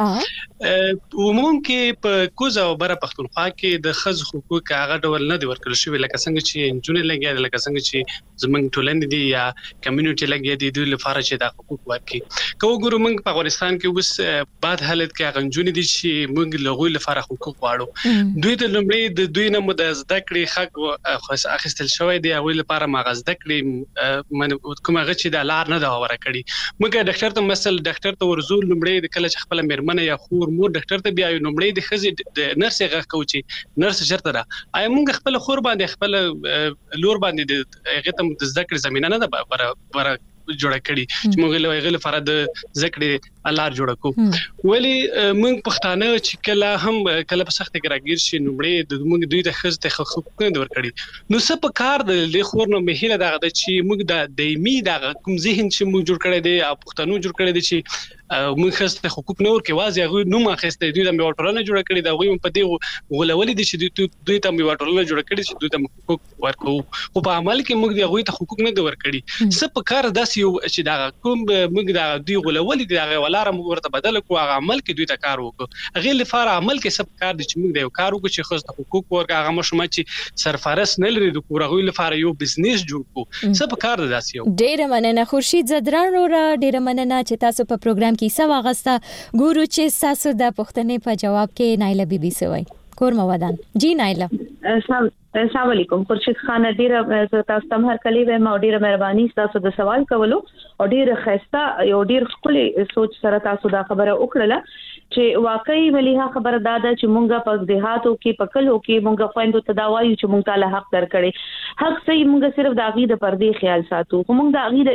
Speaker 12: کیږي عموما کې په کوزه او بره پښتونخوا کې د خصوص حقوق هغه ډول نه دی ورکړل شوی لکه څنګه چې انجونو لګي لکه څنګه چې زمونږ ټولنې دي یا کمیونټي لګي دي د لپاره چې د حقوق ورکړي کوو ګورو موږ په افغانستان کې اوس بعد حالت کې هغه انجونو دي چې موږ لغوي لپاره حقوق غواړو دوی د لومړي د دوی نه مد زده کړې حق اخیستل شوی دی هغه لپاره مغز زده کړې من کومه غچې د لار نه دا ور کړی موږ ډاکټر ته مثلا ډاکټر ته ورزول لمړی د کله خپل مرمنه یا خور مور ډاکټر ته بیا لمړی د خزي د نرس غږ کوي نرس شرط ده آی موږ خپل خور باندې خپل لور باندې هغه ته د زده کړې زمينه نه ده جوړه کړي چې موږ له غل فرد ذکر الله جوړ کو ولی موږ پښتانه چې کله هم کله په سخت کې راګیر شي نومړي د موږ دوی ته خزته حقوق نه ورکړي نو څه په کار د خور نو مهله دغه چې موږ د دایمي دغه کوم ذهن چې موږ جوړ کړی دی او پښتنو جوړ کړی دی چې موږ خزته حقوق نه ورکړي واځي هغه نو ما خزته دوی د میوټرونه جوړ کړی دا غوي په دې غولولې دي چې دوی ته میوټرونه جوړ کړی چې دوی ته حقوق ورکو او په عمل کې موږ د غوي ته حقوق نه ورکړي څه په کار داسې یو چې دا کوم موږ دا دوی غولولې دي هغه ولاره موږ ورته بدل کو هغه عمل کې دوی ته کار وکړو هغه لپاره عمل کې سب کار دي چې موږ د یو کار وکړو چې خزته حقوق ورکړه هغه مشمه چې سرفارس نه لري د کورغوي لپاره یو بزنس جوړ کو سب کار داسې یو
Speaker 8: ډېر مننه خورشید زدران رو را ډېر مننه چې تاسو په پروګرام کې سوا غستا ګورو چې تاسو د پښتنې په جواب کې نایله بیبي سوي کور مودان جی نایله
Speaker 10: السلام علیکم خورشید خان ډیر تاسو تم هر کلی و ما ډیر مهرباني تاسو د سوال کولو او ډیر خسته یو ډیر خپل سوچ سره تاسو دا خبره وکړه چې واقعي مليها خبره دادا چې مونږه په دیهاتو کې پکلو کې مونږه خويندو تداوی چې مونږ تعالی حق درکړي حق صحیح مونږه صرف د عقیده پردي خیال ساتو مونږ د عقیده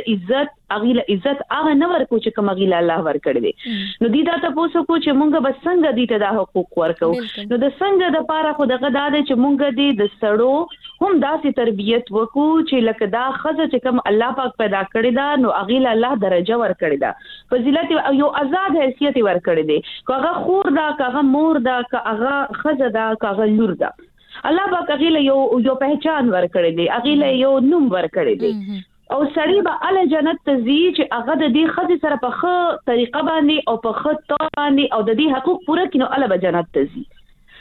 Speaker 10: عزت هغه نه ورکو چې کوم عقیده الله ورکړي دي نو دي دا تاسو کو چې مونږه بس څنګه دي ته د حقوق ورکو نو د څنګه د پاره خو دغه داده چې مونږه دي د سړو هم داسې تربيت وکړو چې لکه دا خزه چې کوم الله پاک پیدا کړی دا نو عقیده الله درجه ورکړي دا فضیلت یو آزاد حیثیت ورکړي دي کاغه خور دا کاغه مور دا کاغه خزه دا کاغه لور دا الله پاک هغه یو پہچان ورکړي دي هغه یو نوم ورکړي دي او سړی به ال جنت ته ځي چې هغه د دې خزه سره په خه طریقه باندې او په خه تو باندې او د دې حقوق پوره کینو ال به جنت ته ځي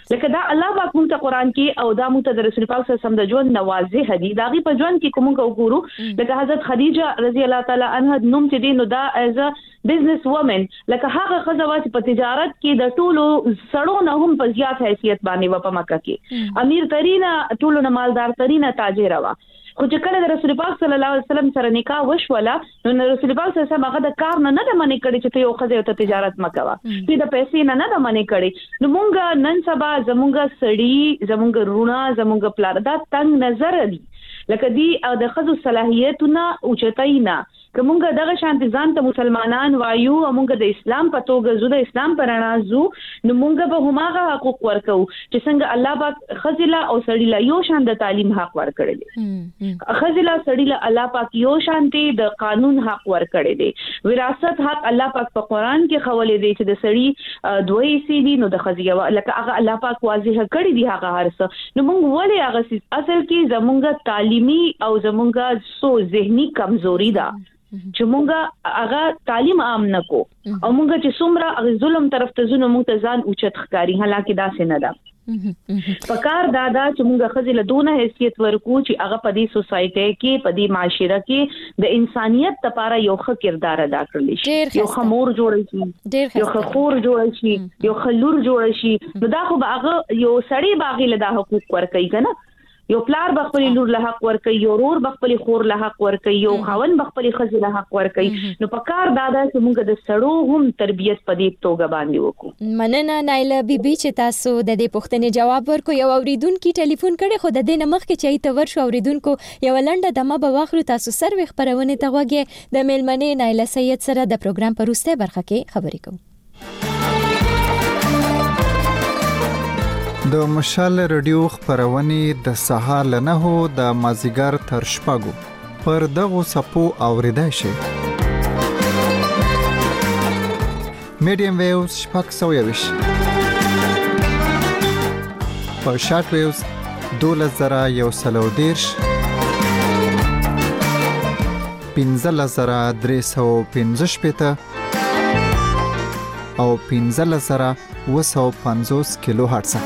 Speaker 10: لکه دا الله پاک مونږ ته قران کې او دا مونږ ته د رسول پاک صلی الله علیه وسلم د ژوند نوازه هدي دا غي په ژوند کې کوم وګورو لکه حضرت خدیجه رضی الله تعالی عنها نوم چې دی نو دا ایز ا بزنس وومن لکه هغه خزوات په تجارت کې د ټولو سړو نه هم په زیات حیثیت باندې و په مکه کې امیر ترینا ټولو نه مالدار ترینا تاجر وا خو چې کله د رسول پاک صلی الله علیه وسلم سره نکاح وشوله نو رسول پاک صلی الله علیه وسلم هغه د کار نه منې کړي چې ته یو خزه ته تجارت مکوا دې د پیسې نه منې کړي نو مونږ نن سبا زمونږ سړی زمونږ رونه زمونږ پلار دا تنگ نظر دي لکه دی د خزو صلاحیتونه اوچتاینا کومګه دغه شانتي ځان ته مسلمانان وایو موږ د اسلام په توګه زو د اسلام پرانا زو نو موږ به هماغه حقوق ورکو چې څنګه الله پاک خزلا او سړیلا یو شان د تعلیم حق ورکړي دي خزلا سړیلا الله پاک یو شانتي د قانون حق ورکړي دي وراثت حق الله پاک په قران کې خولې دي چې د سړی دوی سي دي نو د خزیه لکه هغه الله پاک واضح کړی دی هغه هرڅ نو موږ ولې هغه اصل کې زمونږ تعلیمي او زمونږ سو ذهني کمزوري ده چې مونږه هغه تعلیم عام نکو او مونږ چې څومره ظلم طرف ته زونه مونږ ته ځان اوچت ښکاری حالکه دا څه نه ده پکار دادا چې مونږه خزله دونه حیثیت ورکو چې هغه په دې سوسايټي کې په دې معاشره کې د انسانيت لپاره یو ښه کردار ادا کړلی شي یو خمور جوړ شي یو خور جوړ شي یو خلور جوړ شي نو دا خو هغه یو سړی باغی له د حقوق ورکړي کنه یو پلار بخپل لور له حق ورکي یو رور بخپل خور له حق ورکي یو خاون بخپل خزي له حق ورکي نو پکار دادا چې موږ د سړو هم تربيت په دې توګه باندې وکړو
Speaker 8: مننه نایله بیبي چې تاسو د دې پوښتنې جواب ورکو یو اوریدونکو ټلیفون کړي خو د دې نمخ کې چې ته ورشو اوریدونکو یو لنډه دمه به واخلو تاسو سروي خبرونه ته وګورئ د میلمنې نایله سید سره د پروګرام په وروسته برخه کې خبرې کوو
Speaker 1: د مشال رادیو خبرونه د سهار له 9 د مازیګر تر شپږو پر دغه سپو اوریدای شي میډیم ویوز شپږ سویوش په شارټ ویوز 2110 15315 او 15350 کیلو هرتز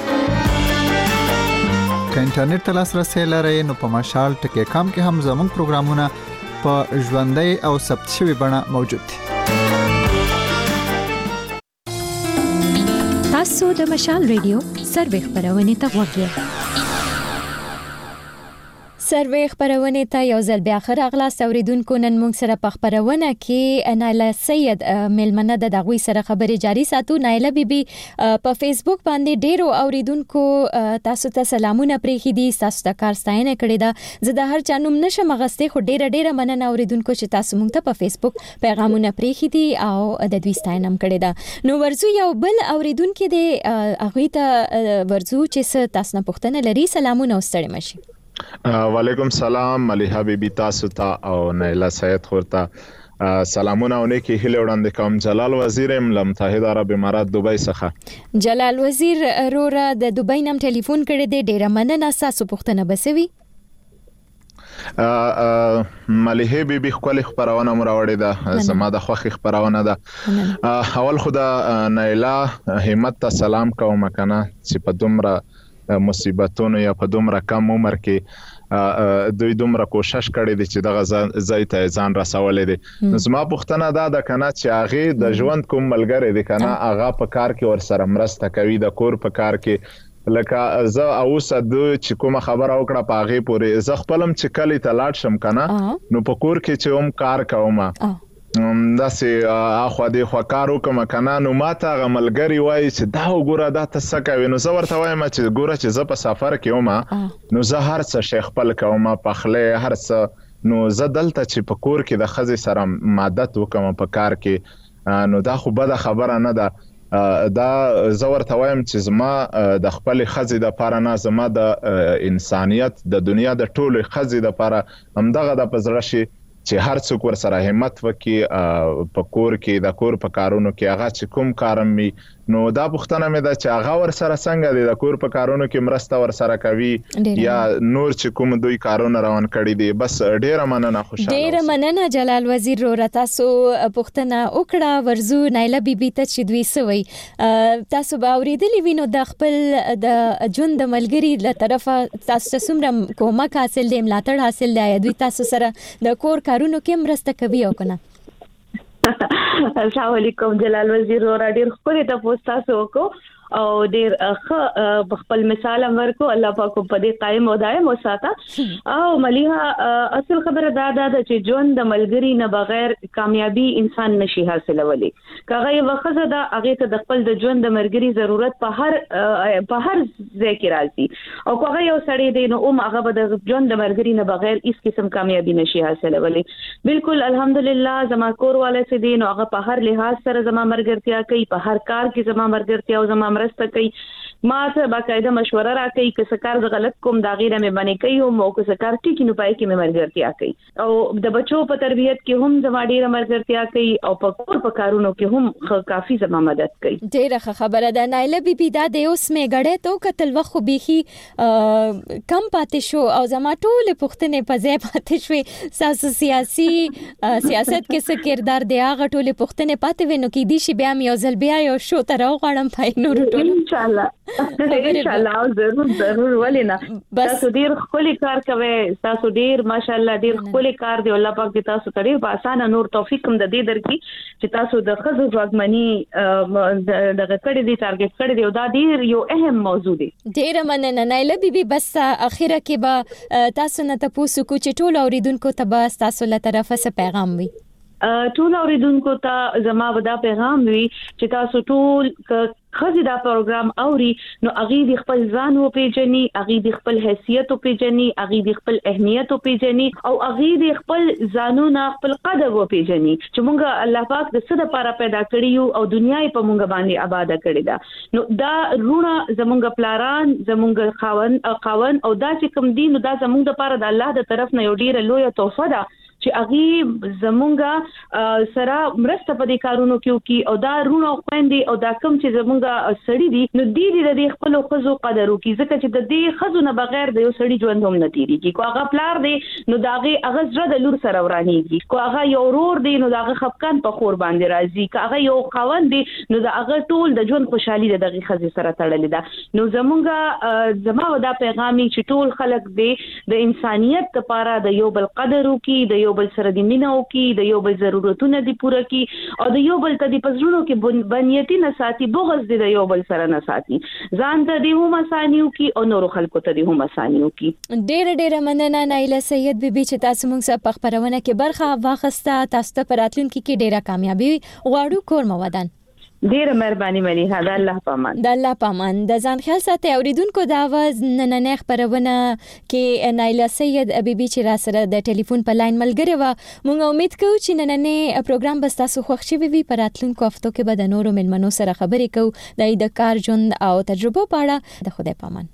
Speaker 1: که انټرنیټ ته لاسرسي لرئ نو په مشال ټکی کام کې هم زموږ پروګرامونه په ژوندۍ او ثبت شوی بڼه موجود دي
Speaker 8: تاسو د مشال ریډیو سروي خبرونه ته وګورئ سروي خبرونه ته یو ځل بیا اخر اغلا اوریدونکو نن موږ سره په خبرونه کې نایله سید ملمنه د دغوی سره خبرې جاری ساتو نایله بیبي په فیسبوک باندې ډیرو اوریدونکو تاسو ته سلامونه پرېخي دي تاسو ته کار ستاینه کړې ده زه د هر چا نوم نشم غستې خو ډیره مننه اوریدونکو چې تاسو موږ ته په فیسبوک پیغامونه پرېخي دي او د دوی ستاینه کړې ده نو ورزو یو بل اوریدونکو د اغوی ته ورزو چې تاسو نه پوښتنه لري سلامونه واستړي مشي
Speaker 13: وعلیکم سلام ملیحه بیبي تاسو ته او نایله سید خورته سلامونه او نیکی هیله وړاندې کوم جلال وزیر متحده عرب امارات دوبۍ څخه
Speaker 8: جلال وزیر رورا د دوبۍ نم ټلیفون کړی دی ډیره مننه تاسو پوښتنه بسوي
Speaker 13: ملیحه بیبي خپل خبرونه مراوړې ده زما د خوخي خبرونه ده اول خدا نایله همت ته سلام کوم کنه چې په دومره مصیبتونو یا په دومره کم عمر کې دوی دومره کوشش کړی دي چې دغه ځای ته ځان رسولې دي زما پوښتنه دا کنه چې هغه د ژوند کوم ملګری دي کنه هغه په کار کې ور سره مرسته کوي د کور په کار کې لکه زه اوس د چې کوم خبر او کړه پاغه پورې زه خپلم چې کلی ته لاړ شم کنه نو په کور کې چې هم کار کوم داسې اخو دې خو کار وکم کنه نو ماته غملګری وای چې دا وګوره دا تاسو کوي نو زه ورته وایم چې ګوره چې زه په سفر کې وم نو زه هر څه شیخ خپل کوم په خله هر څه نو زه دلته چې په کور کې د خزي سره مادت وکم په کار کې نو دا خو بده خبره نه ده دا زه ورته وایم چې زما د خپل خزي د پاره نه زما د انسانيت د دنیا د ټولو خزي د پاره همدغه د پزړه شي چې هر څوک ور سره همت وکي په کور کې د کور په کارونو کې هغه چې کوم کارم می نو دا پوښتنه مې ده چې هغه ور سره څنګه دي د کور په کارونو کې مرسته ور سره کوي یا نور چې کوم دوی کارونه روان کړي دي. بس ډیره مننه. خوشاله
Speaker 8: ډیره مننه جلال وزیر رو تاسو پوښتنه وکړه ورزو نایله بیبي ته چې دوی سوي تاسو به اوریدلی وینو د خپل د ژوند د ملګری له طرفه تاسو څومره کومک حاصل دی ملاتړ حاصل دی دوی تاسو سره د کور کارونو کې مرسته کوي او کنه؟
Speaker 10: السلام علیکم جلال وزیر رو ډیر خو ته پوښتنه وکړو او ډیر خپل مثال ورکو الله پاک په دې قائم او دائم وساته. او مليها اصل خبره دا ده چې ژوند د ملګری نه بغیر کامیابی انسان نشي حاصلولی. کغه یو وخت دا هغه ته د خپل د ژوند د ملګری ضرورت په هر ځای کې راځي او کغه یو سړی دی نو هغه به د ژوند د ملګری نه بغیر هیڅ قسم کامیابی نشي حاصلولی. بالکل الحمدلله زما کور والے سي دي نو هغه په هر لحاظ سره زما مرګرتیا کوي په هر کار کې زما مرګرتیا او زما مرسته کوي. ما ته باقاعده مشوره راکړي چې څه کار غلط کوم دا غیره مې باندې کوي او مو څه کار ټیک نه پای کې مې مرګرتیا کوي او د بچو په تربیت کې هم زما ډیره مرګرتیا کوي او په کور په کارونو کې هم کافي زما مدد کوي.
Speaker 8: ډیره خبره ده نایله بیبي دا د اوس مې غړې ته کتل وخت بيخي کم پاتې شو او زما ټول پښتنې په ځای پاتې شوې. سیاسي سیاست کې څه کردار دی هغه ټول پښتنې پاتې ونه کې دي شي بیا مې یو ځل بیا یو شو تر غواړم پای نور ټول ان شاء الله ضرور ولینا. تاسو ډیر خولي کار کوي تاسو ډیر ماشاءالله ډیر خولي کار دی الله پاک دې تاسو ته ډیر په اسانه نور توفیق هم د دې درکې چې تاسو د خزو ځواکمني دغه کړي دي ټارګټ کړي دی او دا ډیر یو اهم موضوع دی. ډیر مننه نایله بیبي. بس اخیره کې به تاسو نه تاسو کو چې ټول اوریدونکو ته به تاسو له طرفه څه پیغام وي؟
Speaker 10: ټول اوریدونکو ته زما ودا پیغام وی چې تاسو ټول خزي دا پروګرام اوري نو اغي د خپل ځان او پیژني اغي د خپل حیثیت او پیژني اغي د خپل اهمیت او پیژني او اغي د خپل ځانونه خپل قدر او پیژني چې مونږه الله پاک د څه لپاره پیدا کړیو او دنیا یې په مونږ باندې آباد کړی دا. نو دا رونه زمونږ پلاران زمونږ خاون او دا چې کوم دین دا زمونږ لپاره د الله د طرف نه یو ډیره لویه تحفه ده چې اغي زمونږه سره مرسته په دې کارونو کې او دا رونه خويندې او دا کوم چې زمونږ سړی دي نو د خپل خزو قدر وکي ځکه چې د دې خزو نه بغیر د یو سړی ژوند هم نه تیریږي. کو هغه پلار دی نو داغه هغه زړه د لور سره ورانیږي کو هغه یو ورور دی نو داغه خپکان په خور باندې راځي کو هغه یو خاوند دی نو داغه ټول د ژوند خوشحالي دغه خزې سره تړلې ده. نو زما ودا پیغامي چې ټول خلک دی د انسانيت لپاره د یو بل قدر وکي د یو بل سره د مینه وکي د یو بل ضرورتونه دی پوره کی او د یو بل ته د پزړونو کې بنیتی نه ساتي بغض د یو بل سره نه ساتي ځان ته دی هم اسانیو کی او نور خلکو ته دی هم اسانیو کی.
Speaker 8: ډېر مننه نایله سید بیبي چې تاسو موږ سره په خبرونه کې برخه واخسته. تاسو ته پراتلونکو کې ډېره کامیابی غواړو. کور مو ودان.
Speaker 10: ډیره مهرباني مليها د الله پامان
Speaker 8: د ځان خیال ساتي. اوریدونکو دا आवाज نن خبرونه کې نایله سید بیبي چې را سره د ټلیفون په لاین ملګری و. موږ امید کوو چې نننې پروګرام به تاسو خوښ شي وي. په راتلونکو هفتو کې به د نورو ملمنو سره خبرې کوو د کار ژوند او تجربو په اړه. د خدای پامان.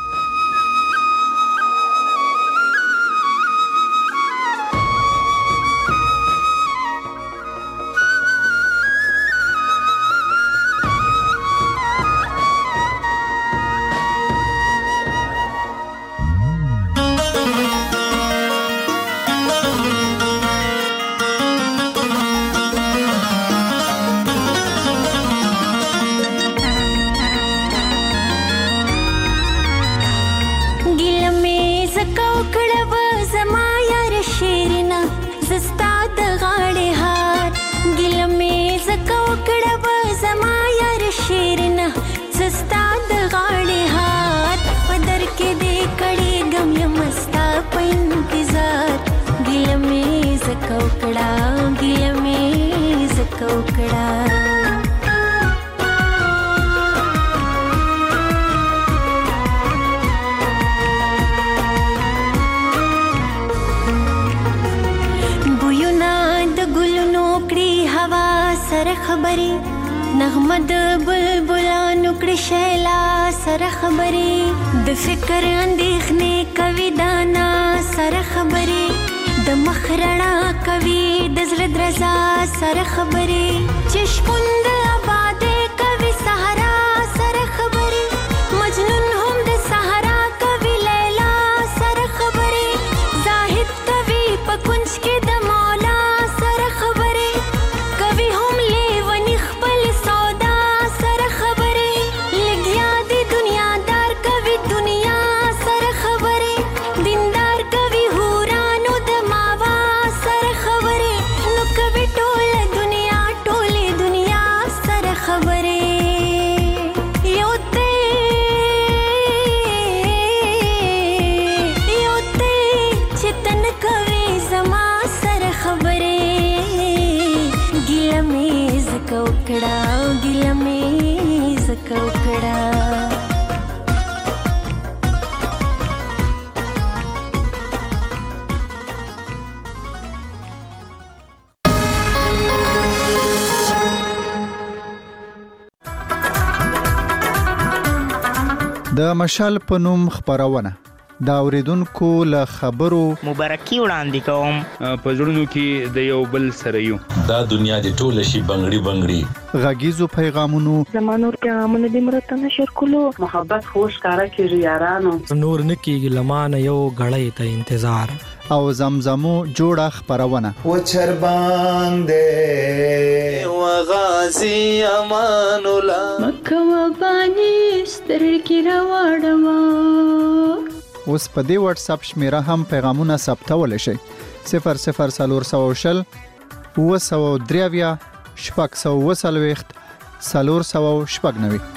Speaker 14: خبري نغمه د بلبلانو کړي شیلا سره خبري د فکر اندېښنې کوي دانا سره خبري د مخرنا کوي د زړه درزا سره خبري چشموند آباد کوي سهارا
Speaker 1: د مشال په نوم خبرونه دا اوریدونکو له خبرو
Speaker 15: مبارکي وړاندې کوم
Speaker 16: په ژوندونو کې د یو بل سره یو
Speaker 17: دا دنیا د ټوله شي بنگړي بنگړي
Speaker 1: غږیزو پیغامونو
Speaker 18: زمانور پیغامونه د مرته نشر کولو محبت خوش کارا کیږي یارانو
Speaker 19: نور نکیږي لمانه یو غړې ته انتظار
Speaker 1: او زمزمو جوړه خبرونه
Speaker 7: و چرباندې و غازی امان الله
Speaker 14: مکه و بانی سترګې راوړم
Speaker 1: اوس په دې واتس اپ شمیره هم پیغامونه ثبتول شي 00440 و 3 شپږ 490